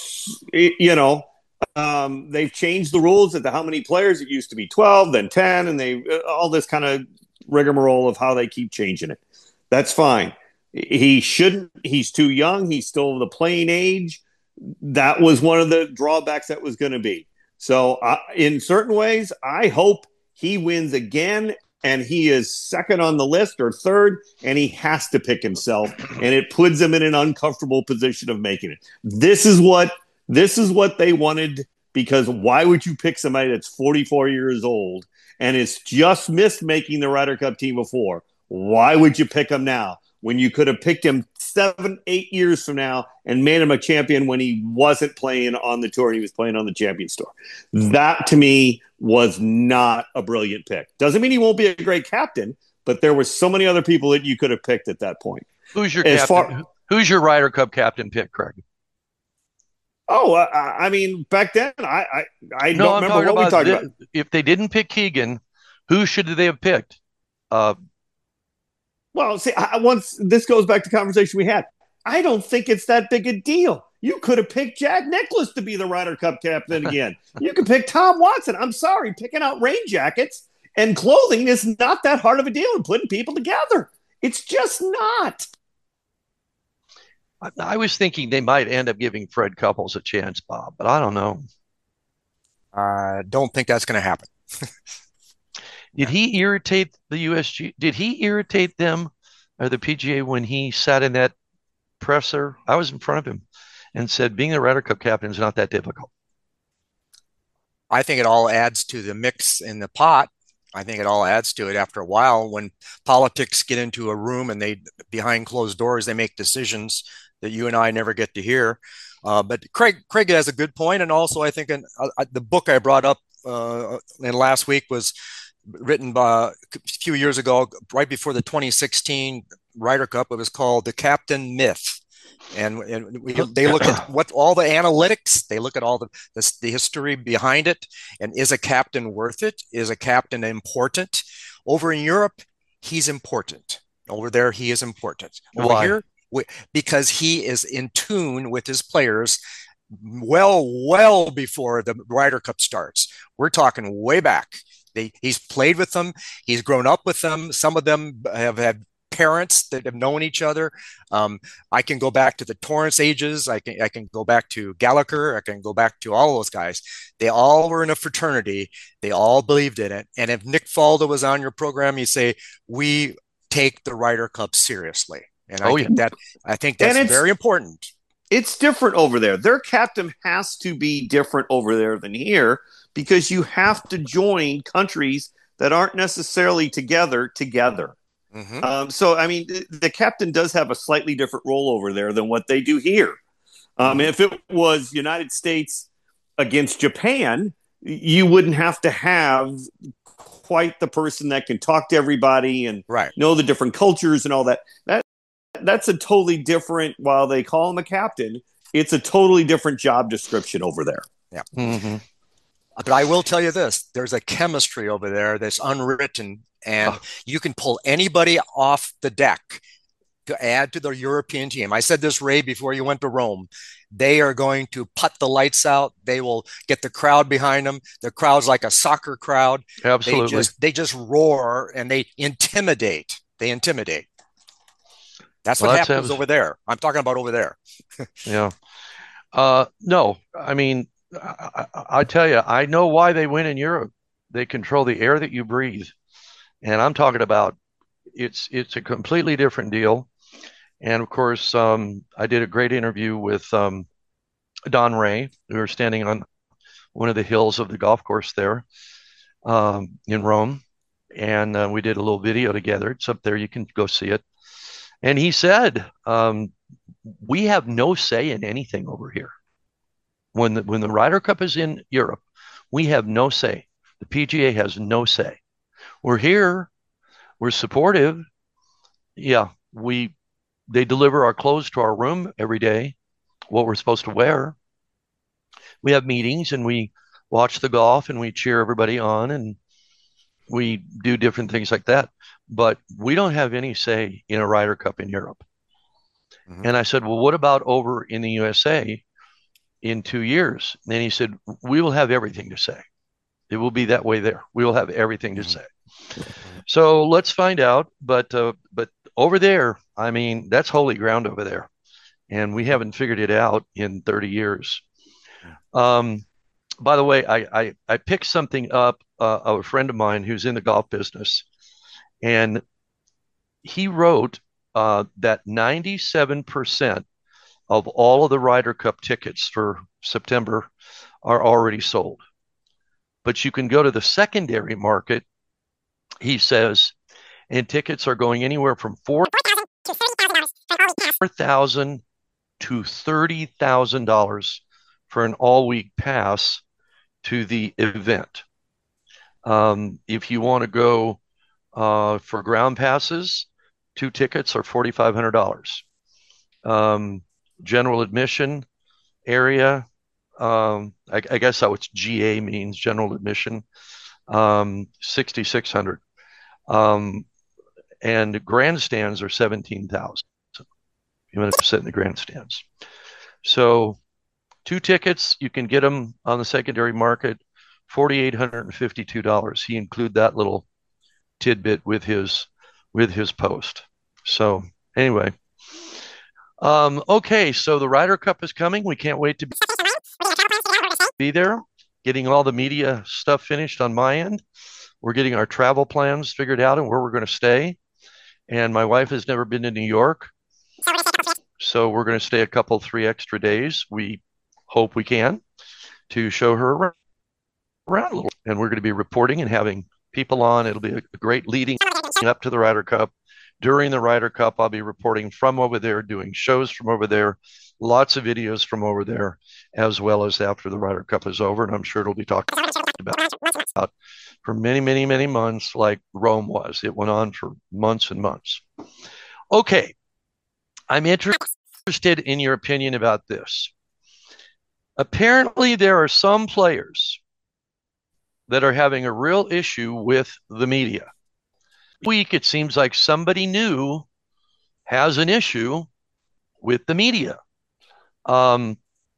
C: You know, um, they've changed the rules as to how many players. It used to be twelve, then ten, and they uh, all this kind of rigmarole of how they keep changing it. That's fine. He shouldn't. He's too young. He's still the playing age. That was one of the drawbacks that was going to be. So, uh, in certain ways, I hope he wins again, and he is second on the list or third, and he has to pick himself, and it puts him in an uncomfortable position of making it. This is what this is what they wanted, because why would you pick somebody that's forty-four years old and has just missed making the Ryder Cup team before? Why would you pick him now? when you could have picked him seven, eight years from now and made him a champion when he wasn't playing on the tour and he was playing on the Champions Tour. That, to me, was not a brilliant pick. Doesn't mean he won't be a great captain, but there were so many other people that you could have picked at that point.
B: Who's your
C: As
B: captain?
C: far-
B: Who's your Ryder Cup captain pick, Craig?
C: Oh, I, I mean, back then, I I, I
B: No,
C: don't
B: I'm
C: remember
B: talking
C: what we
B: about,
C: talked
B: thi-
C: about.
B: if they didn't pick Keegan, who should they have picked? Uh,
C: Well, see, I, once this goes back to conversation we had, I don't think it's that big a deal. You could have picked Jack Nicklaus to be the Ryder Cup captain again. You could pick Tom Watson. I'm sorry, picking out rain jackets and clothing is not that hard of a deal in putting people together. It's just not.
B: I, I was thinking they might end up giving Fred Couples a chance, Bob, but I don't know.
D: I don't think that's going to happen.
B: Did he irritate the U S G? Did he irritate them or the P G A when he sat in that presser? I was in front of him and said, being the Ryder Cup captain is not that difficult.
D: I think it all adds to the mix in the pot. I think it all adds to it after a while when politics get into a room and they, behind closed doors, they make decisions that you and I never get to hear. Uh, but Craig, Craig has a good point. And also, I think in, uh, the book I brought up uh, in last week was written by, a few years ago, right before the twenty sixteen Ryder Cup. It was called The Captain Myth. And, and we, they look at what all the analytics, they look at all the, the the history behind it. And is a captain worth it? Is a captain important? Over in Europe, he's important. Over there, he is important. Over
B: Why?
D: here, we, because he is in tune with his players well, well before the Ryder Cup starts. We're talking way back. They, he's played with them. He's grown up with them. Some of them have had parents that have known each other. Um, I can go back to the Torrance ages. I can I can go back to Gallagher. I can go back to all those guys. They all were in a fraternity. They all believed in it. And if Nick Faldo was on your program, you say, we take the Ryder Cup seriously. And I
B: Oh,
D: think
B: yeah.
D: that I think that's
C: And it's-
D: very important.
C: It's different over there. Their captain has to be different over there than here because you have to join countries that aren't necessarily together together.
D: Mhm.
C: Um, so, I mean, the, the captain does have a slightly different role over there than what they do here. Um, if it was United States against Japan, you wouldn't have to have quite the person that can talk to everybody and
D: Right.
C: know the different cultures and all that. That that's a totally different. While they call him a captain, it's a totally different job description over there.
B: Mhm.
D: But I will tell you this, there's a chemistry over there that's unwritten, and
B: Oh.
D: you can pull anybody off the deck to add to the European team. I said this, Ray, before you went to Rome. They are going to put the lights out. They will get the crowd behind them. The crowd's like a soccer crowd.
B: Absolutely.
D: They just they just roar and they intimidate. They intimidate. That's what
B: Well, that's
D: happens
B: abs-
D: over there. I'm talking about over there.
B: Yeah. Uh, no, I mean, I, I, I tell you, I know why they win in Europe. They control the air that you breathe. And I'm talking about it's it's a completely different deal. And of course, um, I did a great interview with um, Don Ray. We were standing on one of the hills of the golf course there um, in Rome. And uh, we did a little video together. It's up there. You can go see it. And he said, um, we have no say in anything over here. When the, when the Ryder Cup is in Europe, we have no say. The P G A has no say. We're here. We're supportive. Yeah, we they deliver our clothes to our room every day, what we're supposed to wear. We have meetings and we watch the golf and we cheer everybody on and we do different things like that. But we don't have any say in a Ryder Cup in Europe.
D: Mhm.
B: And I said, well, what about over in the U S A in two years? And he said, we will have everything to say. It will be that way there. We will have everything to
D: Mhm.
B: say. So let's find out. But uh, but over there, I mean, that's holy ground over there. And we haven't figured it out in thirty years. Um, by the way, I, I, I picked something up uh, of a friend of mine who's in the golf business. And he wrote uh, that ninety-seven percent of all of the Ryder Cup tickets for September are already sold. But you can go to the secondary market, he says, and tickets are going anywhere from four thousand to thirty thousand dollars for an all-week pass to the event. Um, if you want to go uh, for ground passes, two tickets are forty-five hundred dollars. Um, general admission area, um, I, I guess that's what G A means, general admission, um, sixty-six hundred dollars. Um, and grandstands are seventeen thousand dollars. You want to sit in the grandstands. So two tickets, you can get them on the secondary market, four thousand eight hundred fifty-two dollars. He included that little tidbit with his with his post. So anyway, um, okay, so the Ryder Cup is coming. We can't wait to be there, getting all the media stuff finished on my end. We're getting our travel plans figured out and where we're going to stay. And my wife has never been to New York, so we're going to stay a couple, three extra days. We hope we can, to show her around, around a little. And we're going to be reporting and having people on. It'll be a great leading up to the Ryder Cup. During the Ryder Cup, I'll be reporting from over there, doing shows from over there, lots of videos from over there, as well as after the Ryder Cup is over. And I'm sure it'll be talked about for many, many, many months, like Rome was. It went on for months and months. Okay, I'm interested in your opinion about this. Apparently, there are some players that are having a real issue with the media. This week, it seems like somebody new has an issue with the media. Um,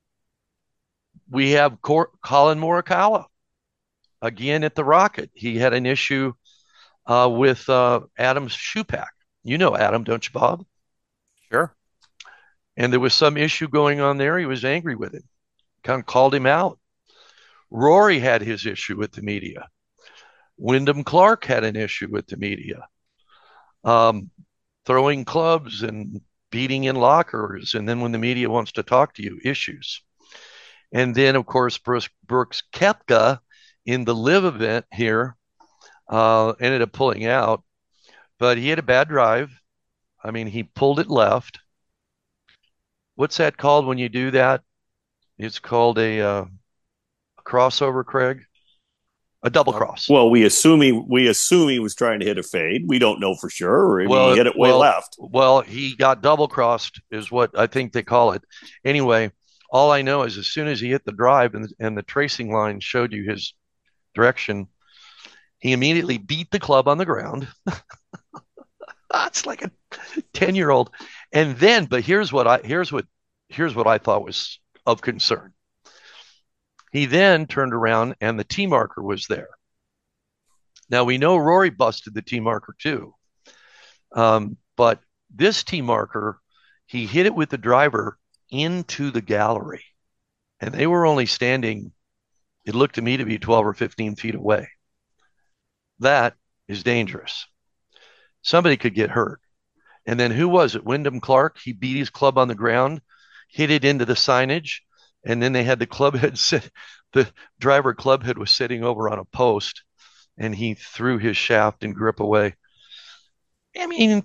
B: we have Cor- Colin Morikawa again at the Rocket. He had an issue uh, with uh, Adam Schupak. You know Adam, don't you, Bob?
D: Sure.
B: And there was some issue going on there. He was angry with him, kind of called him out. Rory had his issue with the media. Wyndham Clark had an issue with the media, um, throwing clubs and beating in lockers. And then when the media wants to talk to you, issues. And then, of course, Brooks, Brooks Koepka in the live event here uh, ended up pulling out, but he had a bad drive. I mean, he pulled it left. What's that called when you do that? It's called a, uh, a crossover, Craig. A double cross.
C: Well, we assume he we assume he was trying to hit a fade. We don't know for sure. Or
B: well,
C: he hit it way
B: well,
C: left.
B: Well, he got double crossed, is what I think they call it. Anyway, all I know is as soon as he hit the drive and, and the tracing line showed you his direction, he immediately beat the club on the ground. That's like a ten-year-old. And then, but here's what I here's what here's what I thought was of concern. He then turned around and the T marker was there. Now we know Rory busted the T marker too. Um, but this T marker, he hit it with the driver into the gallery. And they were only standing, it looked to me to be twelve or fifteen feet away. That is dangerous. Somebody could get hurt. And then who was it? Wyndham Clark. He beat his club on the ground, hit it into the signage. And then they had the club head sit, the driver club head was sitting over on a post, and he threw his shaft and grip away. I mean,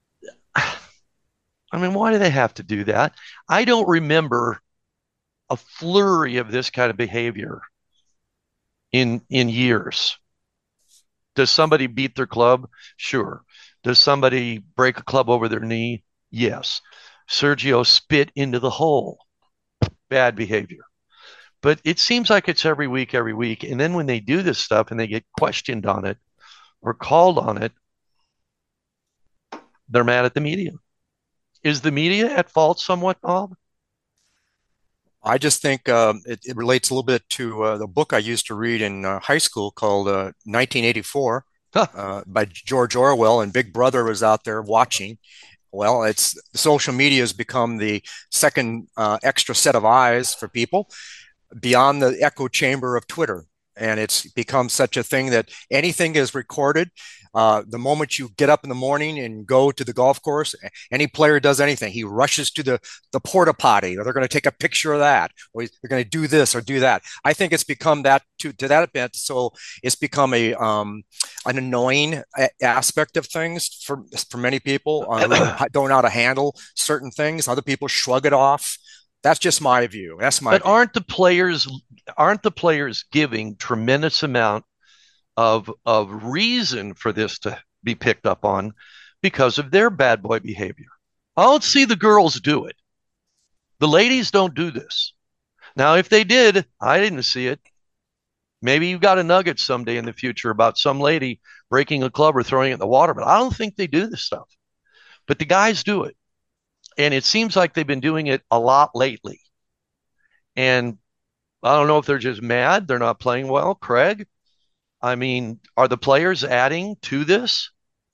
B: I mean, why do they have to do that? I don't remember a flurry of this kind of behavior in in years. Does somebody beat their club? Sure. Does somebody break a club over their knee? Yes. Sergio spit into the hole. Bad behavior. But it seems like it's every week, every week. And then when they do this stuff and they get questioned on it or called on it, they're mad at the media. Is the media at fault somewhat, Bob?
D: I just think um, it, it relates a little bit to uh, the book I used to read in uh, high school called uh, nineteen eighty-four huh. uh, by George Orwell, and Big Brother was out there watching. Well, it's social media has become the second uh, extra set of eyes for people beyond the echo chamber of Twitter. And it's become such a thing that anything is recorded. Uh, the moment you get up in the morning and go to the golf course, any player does anything, he rushes to the, the porta potty, or they're going to take a picture of that, or they're going to do this or do that. I think it's become that to, to that event. So it's become a um, an annoying a- aspect of things for, for many people. Uh, don't know how to handle certain things. Other people shrug it off. That's just my view. That's my
B: But
D: view.
B: aren't the players aren't the players giving tremendous amount of of reason for this to be picked up on because of their bad boy behavior? I don't see the girls do it. The ladies don't do this. Now, if they did, I didn't see it. Maybe you got a nugget someday in the future about some lady breaking a club or throwing it in the water, but I don't think they do this stuff. But the guys do it. And it seems like they've been doing it a lot lately. And I don't know if they're just mad, they're not playing well. Craig, I mean, are the players adding to this?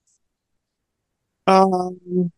C: Um,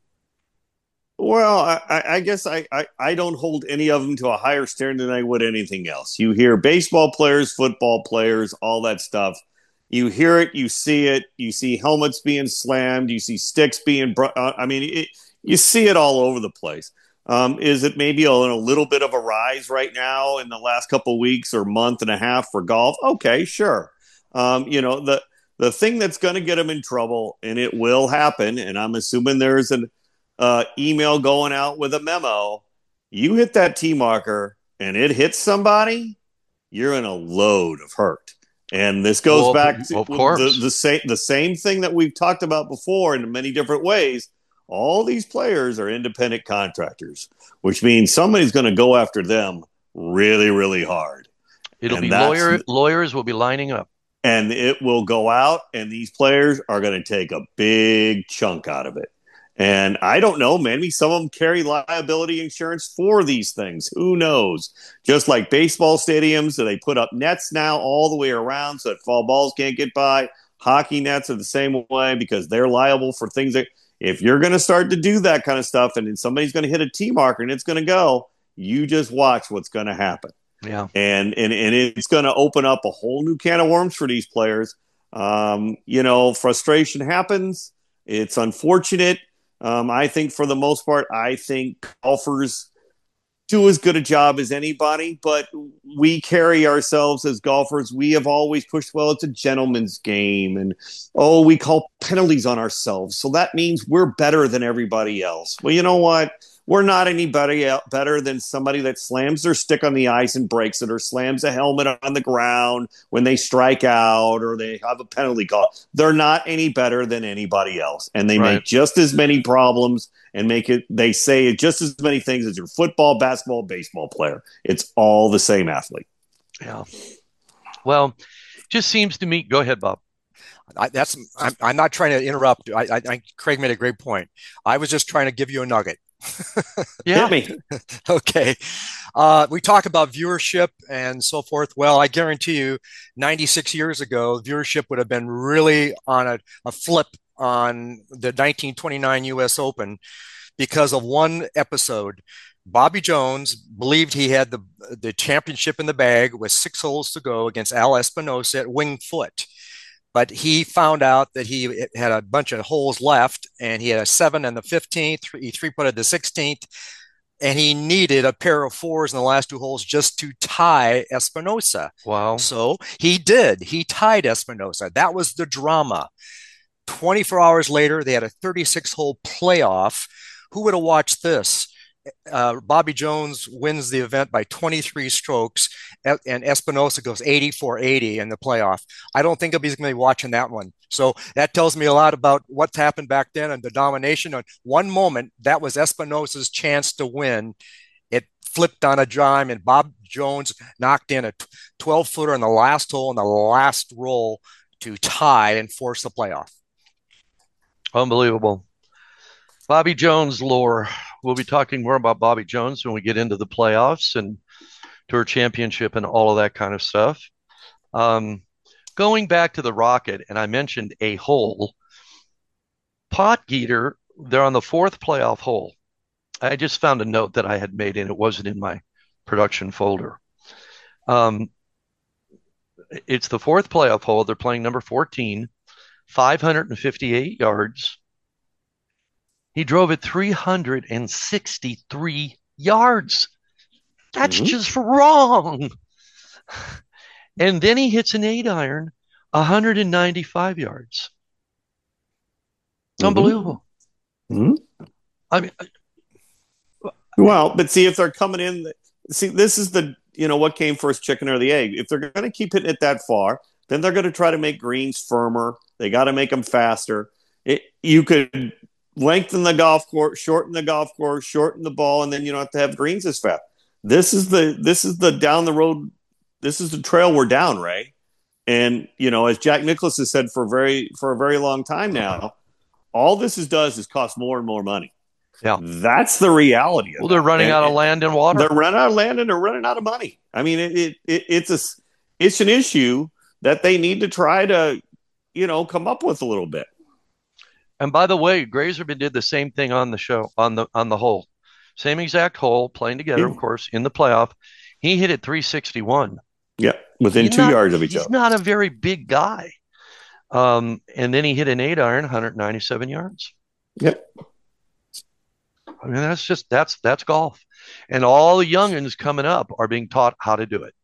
C: well, I, I guess I, I, I don't hold any of them to a higher standard than I would anything else. You hear baseball players, football players, all that stuff. You hear it, you see it, you see helmets being slammed, you see sticks being brought. Uh, I mean, it, you see it all over the place. Um, is it maybe a, a little bit of a rise right now in the last couple of weeks or month and a half for golf? Okay, sure. Um, you know, the the thing that's going to get them in trouble, and it will happen, and I'm assuming there's an uh, email going out with a memo. You hit that tee marker and it hits somebody, you're in a load of hurt. And this goes
B: Well,
C: back to
B: of course.
C: the, the, same, the same thing that we've talked about before in many different ways. All these players are independent contractors, which means somebody's going to go after them really, really hard.
B: It'll
C: And
B: be
C: that's-
B: lawyer lawyers will be lining up.
C: And it will go out, and these players are going to take a big chunk out of it. And I don't know, maybe some of them carry liability insurance for these things. Who knows? Just like baseball stadiums, so they put up nets now all the way around so that foul balls can't get by. Hockey nets are the same way because they're liable for things that if you're going to start to do that kind of stuff and then somebody's going to hit a tee marker and it's going to go, you just watch what's going to happen.
B: Yeah.
C: And, and, and it's going to open up a whole new can of worms for these players. Um, you know, frustration happens. It's unfortunate. Um, I think for the most part, I think golfers do as good a job as anybody, but we carry ourselves as golfers. We have always pushed, well, it's a gentleman's game. And, oh, we call penalties on ourselves. So that means we're better than everybody else. Well, you know what? We're not anybody better than somebody that slams their stick on the ice and breaks it, or slams a helmet on the ground when they strike out or they have a penalty call. They're not any better than anybody else. And they
B: Right.
C: make just as many problems and make it, they say just as many things as your football, basketball, baseball player. It's all the same athlete.
B: Yeah. Well, just seems to me. Go ahead, Bob.
D: I, that's I'm, I'm not trying to interrupt. I, I, I Craig made a great point. I was just trying to give you a nugget.
B: Yeah.
C: Hit me.
D: Okay. Uh, we talk about viewership and so forth. Well, I guarantee you, ninety-six years ago, viewership would have been really on a, a flip on the nineteen twenty-nine U S Open because of one episode. Bobby Jones believed he had the the championship in the bag with six holes to go against Al Espinosa at Winged Foot. But he found out that he had a bunch of holes left, and he had a seven and the fifteenth. He three-putted the sixteenth, and he needed a pair of fours in the last two holes just to tie Espinosa.
B: Wow.
D: So he did. He tied Espinosa. That was the drama. twenty-four hours later, they had a thirty-six hole playoff. Who would have watched this? Uh, Bobby Jones wins the event by twenty-three strokes, and Espinosa goes eighty-four eighty in the playoff. I don't think he's going to be watching that one. So that tells me a lot about what's happened back then and the domination. On one moment, that was Espinosa's chance to win. It flipped on a dime, and Bob Jones knocked in a twelve footer on the last hole in the last roll to tie and force the playoff.
B: Unbelievable. Bobby Jones lore. We'll be talking more about Bobby Jones when we get into the playoffs and Tour Championship and all of that kind of stuff. Um, going back to the Rocket, and I mentioned a hole. Potgieter, they're on the fourth playoff hole. I just found a note that I had made, and it wasn't in my production folder. Um, It's the fourth playoff hole. They're playing number fourteen, five hundred fifty-eight yards. He drove it three hundred sixty-three yards. That's mm-hmm. just wrong. And then he hits an eight iron, one hundred ninety-five yards. It's mm-hmm. unbelievable.
C: Mm-hmm.
B: I mean,
C: well, but see, if they're coming in, see, this is the, you know, what came first, chicken or the egg? If they're going to keep hitting it that far, then they're going to try to make greens firmer. They got to make them faster. It, you could lengthen the golf course, shorten the golf course, shorten the ball, and then you don't have to have greens as fast. This is the this is the down the road. This is the trail we're down, Ray. And you know, as Jack Nicklaus has said for very for a very long time now, all this is does is cost more and more money.
B: Yeah,
C: that's the reality. Of
B: well, they're running
C: and,
B: out of land and water.
C: They're running out of land and they're running out of money. I mean, it, it, it it's a it's an issue that they need to try to, you know, come up with a little bit.
B: And by the way, Grazerman did the same thing on the show on the on the hole. Same exact hole, playing together, of course, in the playoff. He hit it three sixty-one.
C: Yeah, within
B: he's
C: two
B: not,
C: yards of each
B: he's
C: other.
B: He's not a very big guy. Um, and then he hit an eight iron, one hundred ninety-seven yards.
C: Yep.
B: I mean, that's just that's that's golf, and all the youngins coming up are being taught how to do it.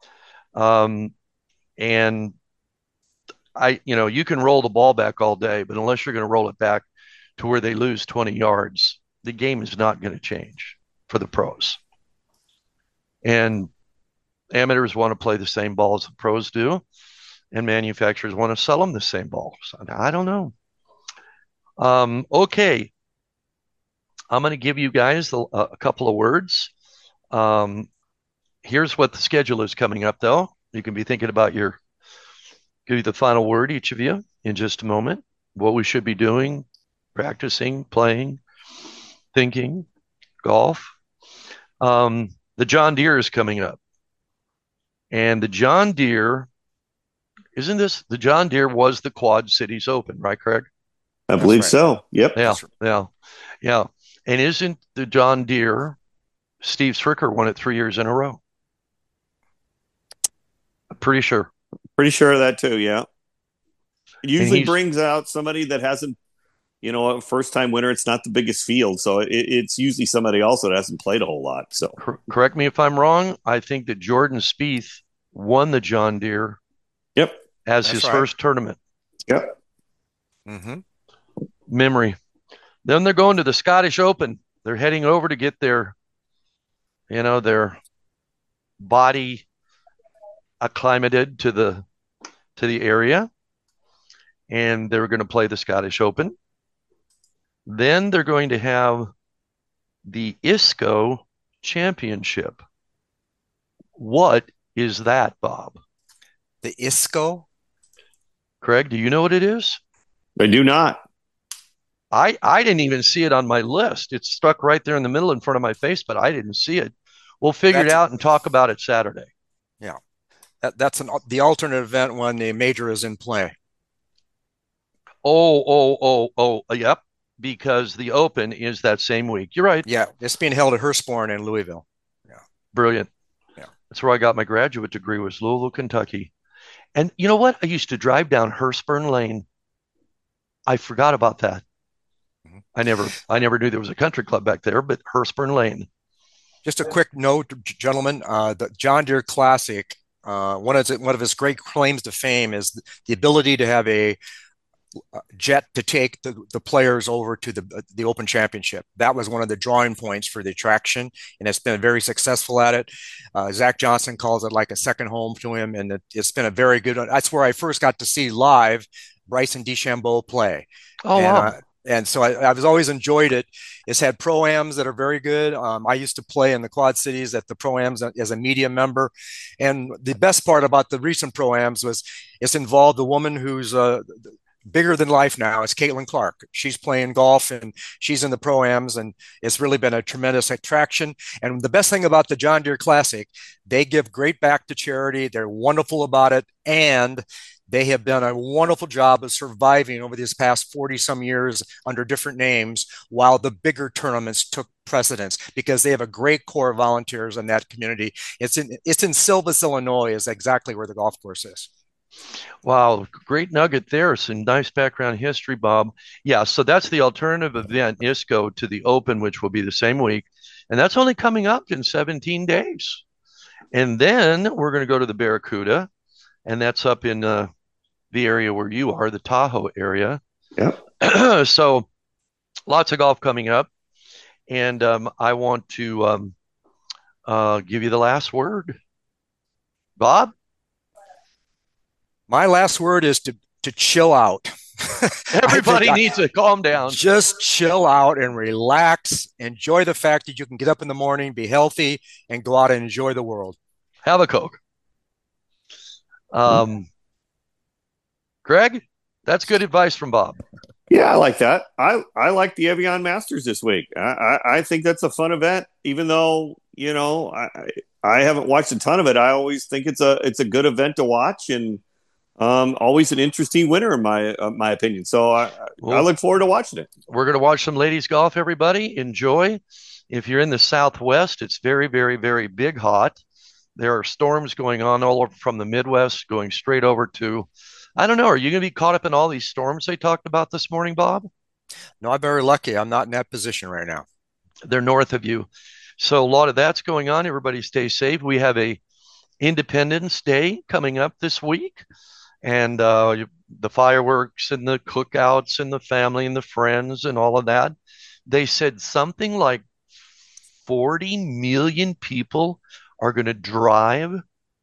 B: Um, and I, you know, you can roll the ball back all day, but unless you're going to roll it back to where they lose twenty yards. The game is not going to change for the pros. And amateurs want to play the same balls the pros do, and manufacturers want to sell them the same balls. I don't know. Um, okay. I'm going to give you guys a, a couple of words. Um, here's what the schedule is coming up, though. You can be thinking about your, give you the final word, each of you, in just a moment. What we should be doing, practicing, playing, thinking, golf. Um, the John Deere is coming up. And the John Deere, isn't this, the John Deere was the Quad Cities Open, right, Craig?
C: I believe right. so. Yep.
B: Yeah, yeah, yeah. And isn't the John Deere, Steve Stricker won it three years in a row? I'm pretty sure.
C: Pretty sure of that too, yeah. It usually brings out somebody that hasn't, you know, a first-time winner. It's not the biggest field, so it, it's usually somebody else that hasn't played a whole lot. So,
B: correct me if I'm wrong. I think that Jordan Spieth won the John Deere.
C: Yep,
B: as
D: That's
B: his
D: right.
B: first tournament.
C: Yep.
D: Mm-hmm.
B: Memory. Then they're going to the Scottish Open. They're heading over to get their, you know, their body acclimated to the to the area, and they're going to play the Scottish Open. Then they're going to have the I S C O Championship. What is that, Bob?
D: The I S C O?
B: Craig, do you know what it is?
C: I do not.
B: I, I didn't even see it on my list. It's stuck right there in the middle in front of my face, but I didn't see it. We'll figure that's, it out and talk about it Saturday.
D: Yeah. That, that's an, the alternate event when the major is in play.
B: Oh, oh, oh, oh, yep. Because the Open is that same week. You're right.
D: Yeah, it's being held at Hurstbourne in Louisville. Yeah,
B: brilliant.
D: Yeah,
B: that's where I got my graduate degree, was Louisville, Kentucky. And you know what? I used to drive down Hurstbourne Lane. I forgot about that. Mm-hmm. I never, I never knew there was a country club back there, but Hurstbourne Lane.
D: Just a quick note, gentlemen. Uh, the John Deere Classic. Uh, one of its, one of its great claims to fame is the ability to have a jet to take the, the players over to the the Open Championship. That was one of the drawing points for the attraction, and it's been very successful at it. Uh, Zach Johnson calls it like a second home to him, and it, it's been a very good one. That's where I first got to see live Bryson DeChambeau play.
B: Oh,
D: and,
B: wow.
D: Uh, and so I, I've always enjoyed it. It's had pro-ams that are very good. Um, I used to play in the Quad Cities at the pro-ams as a media member. And the best part about the recent pro-ams was it's involved a woman who's uh, bigger than life now. It's Caitlin Clark. She's playing golf and she's in the pro-ams, and it's really been a tremendous attraction. And the best thing about the John Deere Classic, they give great back to charity. They're wonderful about it. And They have done a wonderful job of surviving over these past forty some years under different names while the bigger tournaments took precedence because they have a great core of volunteers in that community. It's in it's in Silvis, Illinois, is exactly where the golf course is.
B: Wow, great nugget there. Some nice background history, Bob. Yeah, so that's the alternative event, I S C O, to the Open, which will be the same week. And that's only coming up in seventeen days. And then we're going to go to the Barracuda, and that's up in uh, the area where you are, the Tahoe area.
C: Yep.
B: So lots of golf coming up. And um, I want to um, uh, give you the last word. Bob?
D: My last word is to, to chill out.
B: Everybody needs to calm down.
D: Just chill out and relax. Enjoy the fact that you can get up in the morning, be healthy, and go out and enjoy the world.
B: Have a Coke. Um, Greg, that's good advice from Bob.
C: Yeah, I like that. I, I like the Evian Masters this week. I, I, I think that's a fun event, even though, you know, I, I haven't watched a ton of it. I always think it's a it's a good event to watch, and um, always an interesting winner in my uh, my opinion. So I, well, I look forward to watching it.
B: We're going to watch some ladies golf, everybody. Enjoy. If you're in the Southwest, it's very, very, very big hot. There are storms going on all over from the Midwest going straight over to, I don't know, are you going to be caught up in all these storms they talked about this morning, Bob?
D: No, I'm very lucky. I'm not in that position right now.
B: They're north of you. So a lot of that's going on. Everybody stay safe. We have a Independence Day coming up this week. And uh, the fireworks and the cookouts and the family and the friends and all of that. They said something like forty million people are going to drive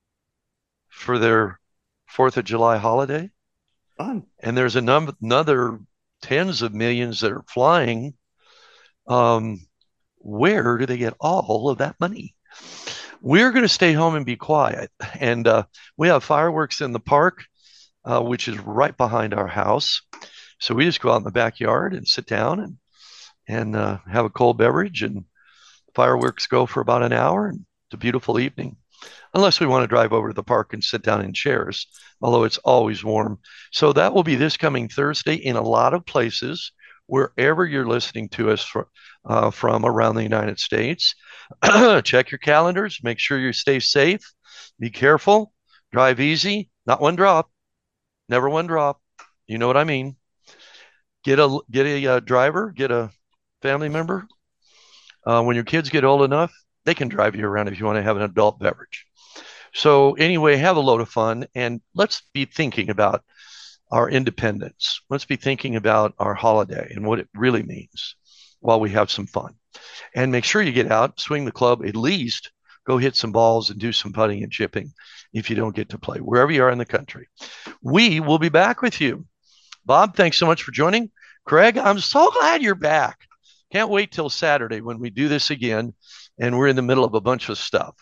B: for their fourth of July holiday.
C: Fun.
B: And there's a number, another tens of millions that are flying. Um, where do they get all of that money? We're going to stay home and be quiet. And uh, we have fireworks in the park, uh, which is right behind our house. So we just go out in the backyard and sit down and, and uh, have a cold beverage, and fireworks go for about an hour. And it's a beautiful evening, unless we want to drive over to the park and sit down in chairs, although it's always warm. So that will be this coming Thursday in a lot of places, wherever you're listening to us for, uh, from around the United States. Check your calendars. Make sure you stay safe. Be careful. Drive easy. Not one drop. Never one drop. You know what I mean. Get a, get a uh, driver. Get a family member. Uh, when your kids get old enough, they can drive you around if you want to have an adult beverage. So anyway, have a load of fun, and let's be thinking about our independence. Let's be thinking about our holiday and what it really means while we have some fun. And make sure you get out, swing the club, at least go hit some balls and do some putting and chipping if you don't get to play, wherever you are in the country. We will be back with you. Bob, thanks so much for joining. Craig, I'm so glad you're back. Can't wait till Saturday when we do this again, and we're in the middle of a bunch of stuff.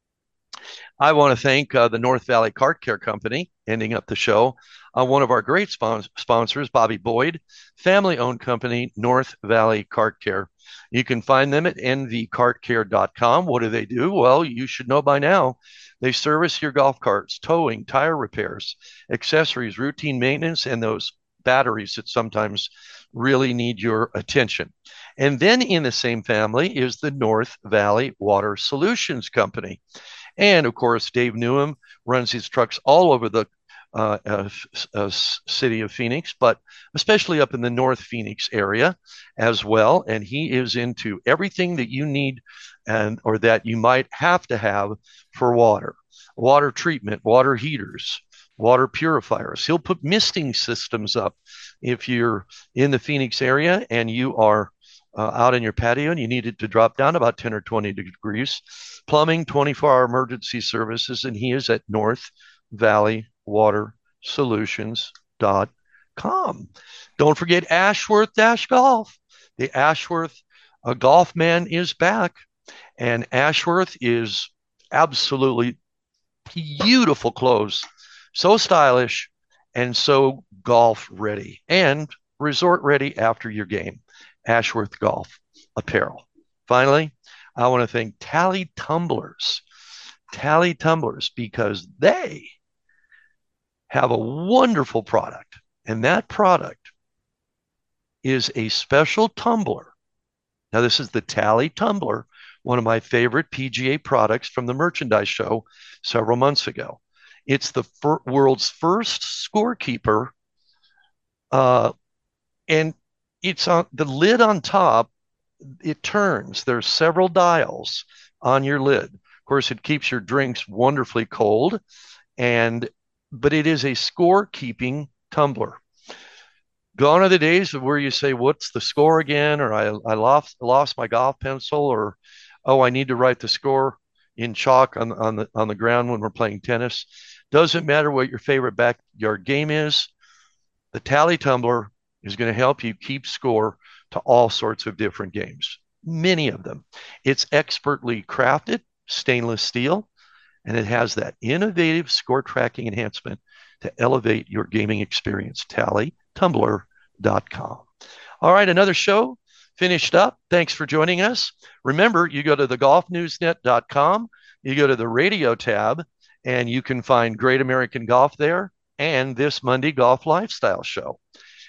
B: I want to thank uh, the North Valley Cart Care Company, ending up the show. Uh, one of our great spons- sponsors, Bobby Boyd, family-owned company, North Valley Cart Care. You can find them at n v cart care dot com. What do they do? Well, you should know by now. They service your golf carts, towing, tire repairs, accessories, routine maintenance, and those batteries that sometimes really need your attention. And then in the same family is the North Valley Water Solutions Company. And of course, Dave Newham runs his trucks all over the uh, uh, uh, city of Phoenix, but especially up in the North Phoenix area as well. And he is into everything that you need and or that you might have to have for water, water treatment, water heaters, water purifiers. He'll put misting systems up if you're in the Phoenix area and you are uh, out in your patio and you need it to drop down about ten or twenty degrees. Plumbing, twenty-four hour emergency services, and he is at North Valley Water Solutions dot com. Don't forget Ashworth Dash Golf. The Ashworth uh, Golf Man is back, and Ashworth is absolutely beautiful clothes, so stylish and so golf ready and resort ready after your game. Ashworth Golf Apparel. Finally, I want to thank Tally Tumblers, Tally Tumblers, because they have a wonderful product, and that product is a special tumbler. Now, this is the Tally Tumbler, one of my favorite P G A products from the merchandise show several months ago. It's the fir- world's first scorekeeper, uh, and it's on the lid on top. It turns. There's several dials on your lid. Of course, it keeps your drinks wonderfully cold, and but it is a score-keeping tumbler. Gone are the days of where you say, "What's the score again?" or "I I lost lost my golf pencil," or "Oh, I need to write the score in chalk on on the on the ground when we're playing tennis." Doesn't matter what your favorite backyard game is. The Tally Tumbler is going to help you keep score to all sorts of different games, many of them. It's expertly crafted stainless steel, and it has that innovative score tracking enhancement to elevate your gaming experience. Tally Tumbler dot com. All right, another show finished up. Thanks for joining us. Remember, you go to the golf news net dot com, you go to the radio tab, and you can find Great American Golf there and this Monday Golf Lifestyle Show.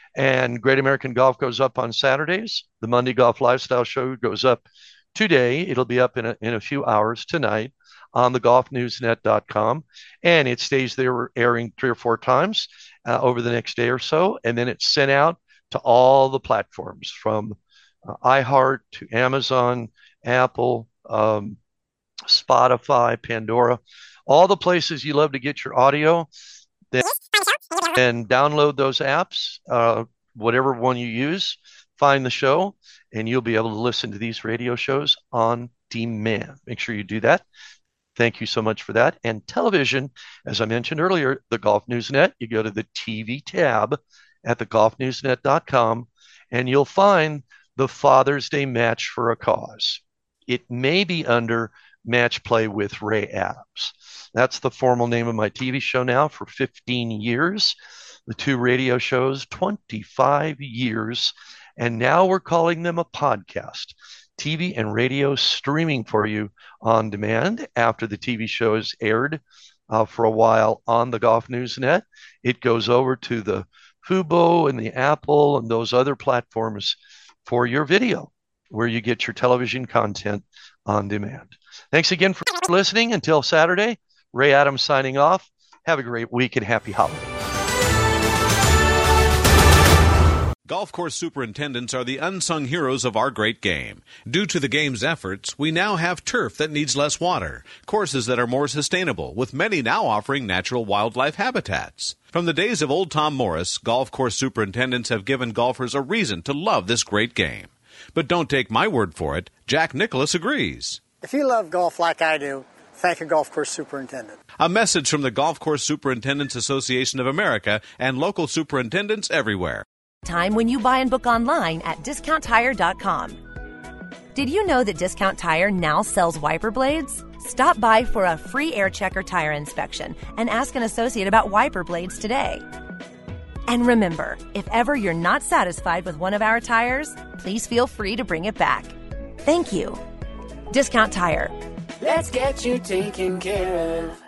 B: And Great American Golf goes up on Saturdays. The Monday Golf Lifestyle Show goes up today. It'll be up in a, in a few hours tonight on the golf news net dot com. And it stays there airing three or four times uh, over the next day or so. And then it's sent out to all the platforms from uh, iHeart to Amazon, Apple, um, Spotify, Pandora, all the places you love to get your audio. Then, then download those apps, uh, whatever one you use, find the show, and you'll be able to listen to these radio shows on demand. Make sure you do that. Thank you so much for that. And television, as I mentioned earlier, the Golf News Net, you go to the T V tab at the golf news net dot com, and you'll find the Father's Day Match for a Cause. It may be under Match Play with Ray Adams. That's the formal name of my T V show now for fifteen years. The two radio shows, twenty-five years. And now we're calling them a podcast. T V and radio streaming for you on demand after the T V show is aired uh, for a while on the Golf News Net. It goes over to the Fubo and the Apple and those other platforms for your video, where you get your television content on demand. Thanks again for listening. Until Saturday, Ray Adams signing off. Have a great week and happy holidays.
G: Golf course superintendents are the unsung heroes of our great game. Due to the game's efforts, we now have turf that needs less water, courses that are more sustainable, with many now offering natural wildlife habitats. From the days of old Tom Morris, golf course superintendents have given golfers a reason to love this great game. But don't take my word for it. Jack Nicklaus agrees.
H: If you love golf like I do, thank a golf course superintendent.
G: A message from the Golf Course Superintendents Association of America and local superintendents everywhere.
I: Time when you buy and book online at discount tire dot com. Did you know that Discount Tire now sells wiper blades? Stop by for a free air checker tire inspection and ask an associate about wiper blades today. And remember, if ever you're not satisfied with one of our tires, please feel free to bring it back. Thank you. Discount Tire.
J: Let's get you taken care of.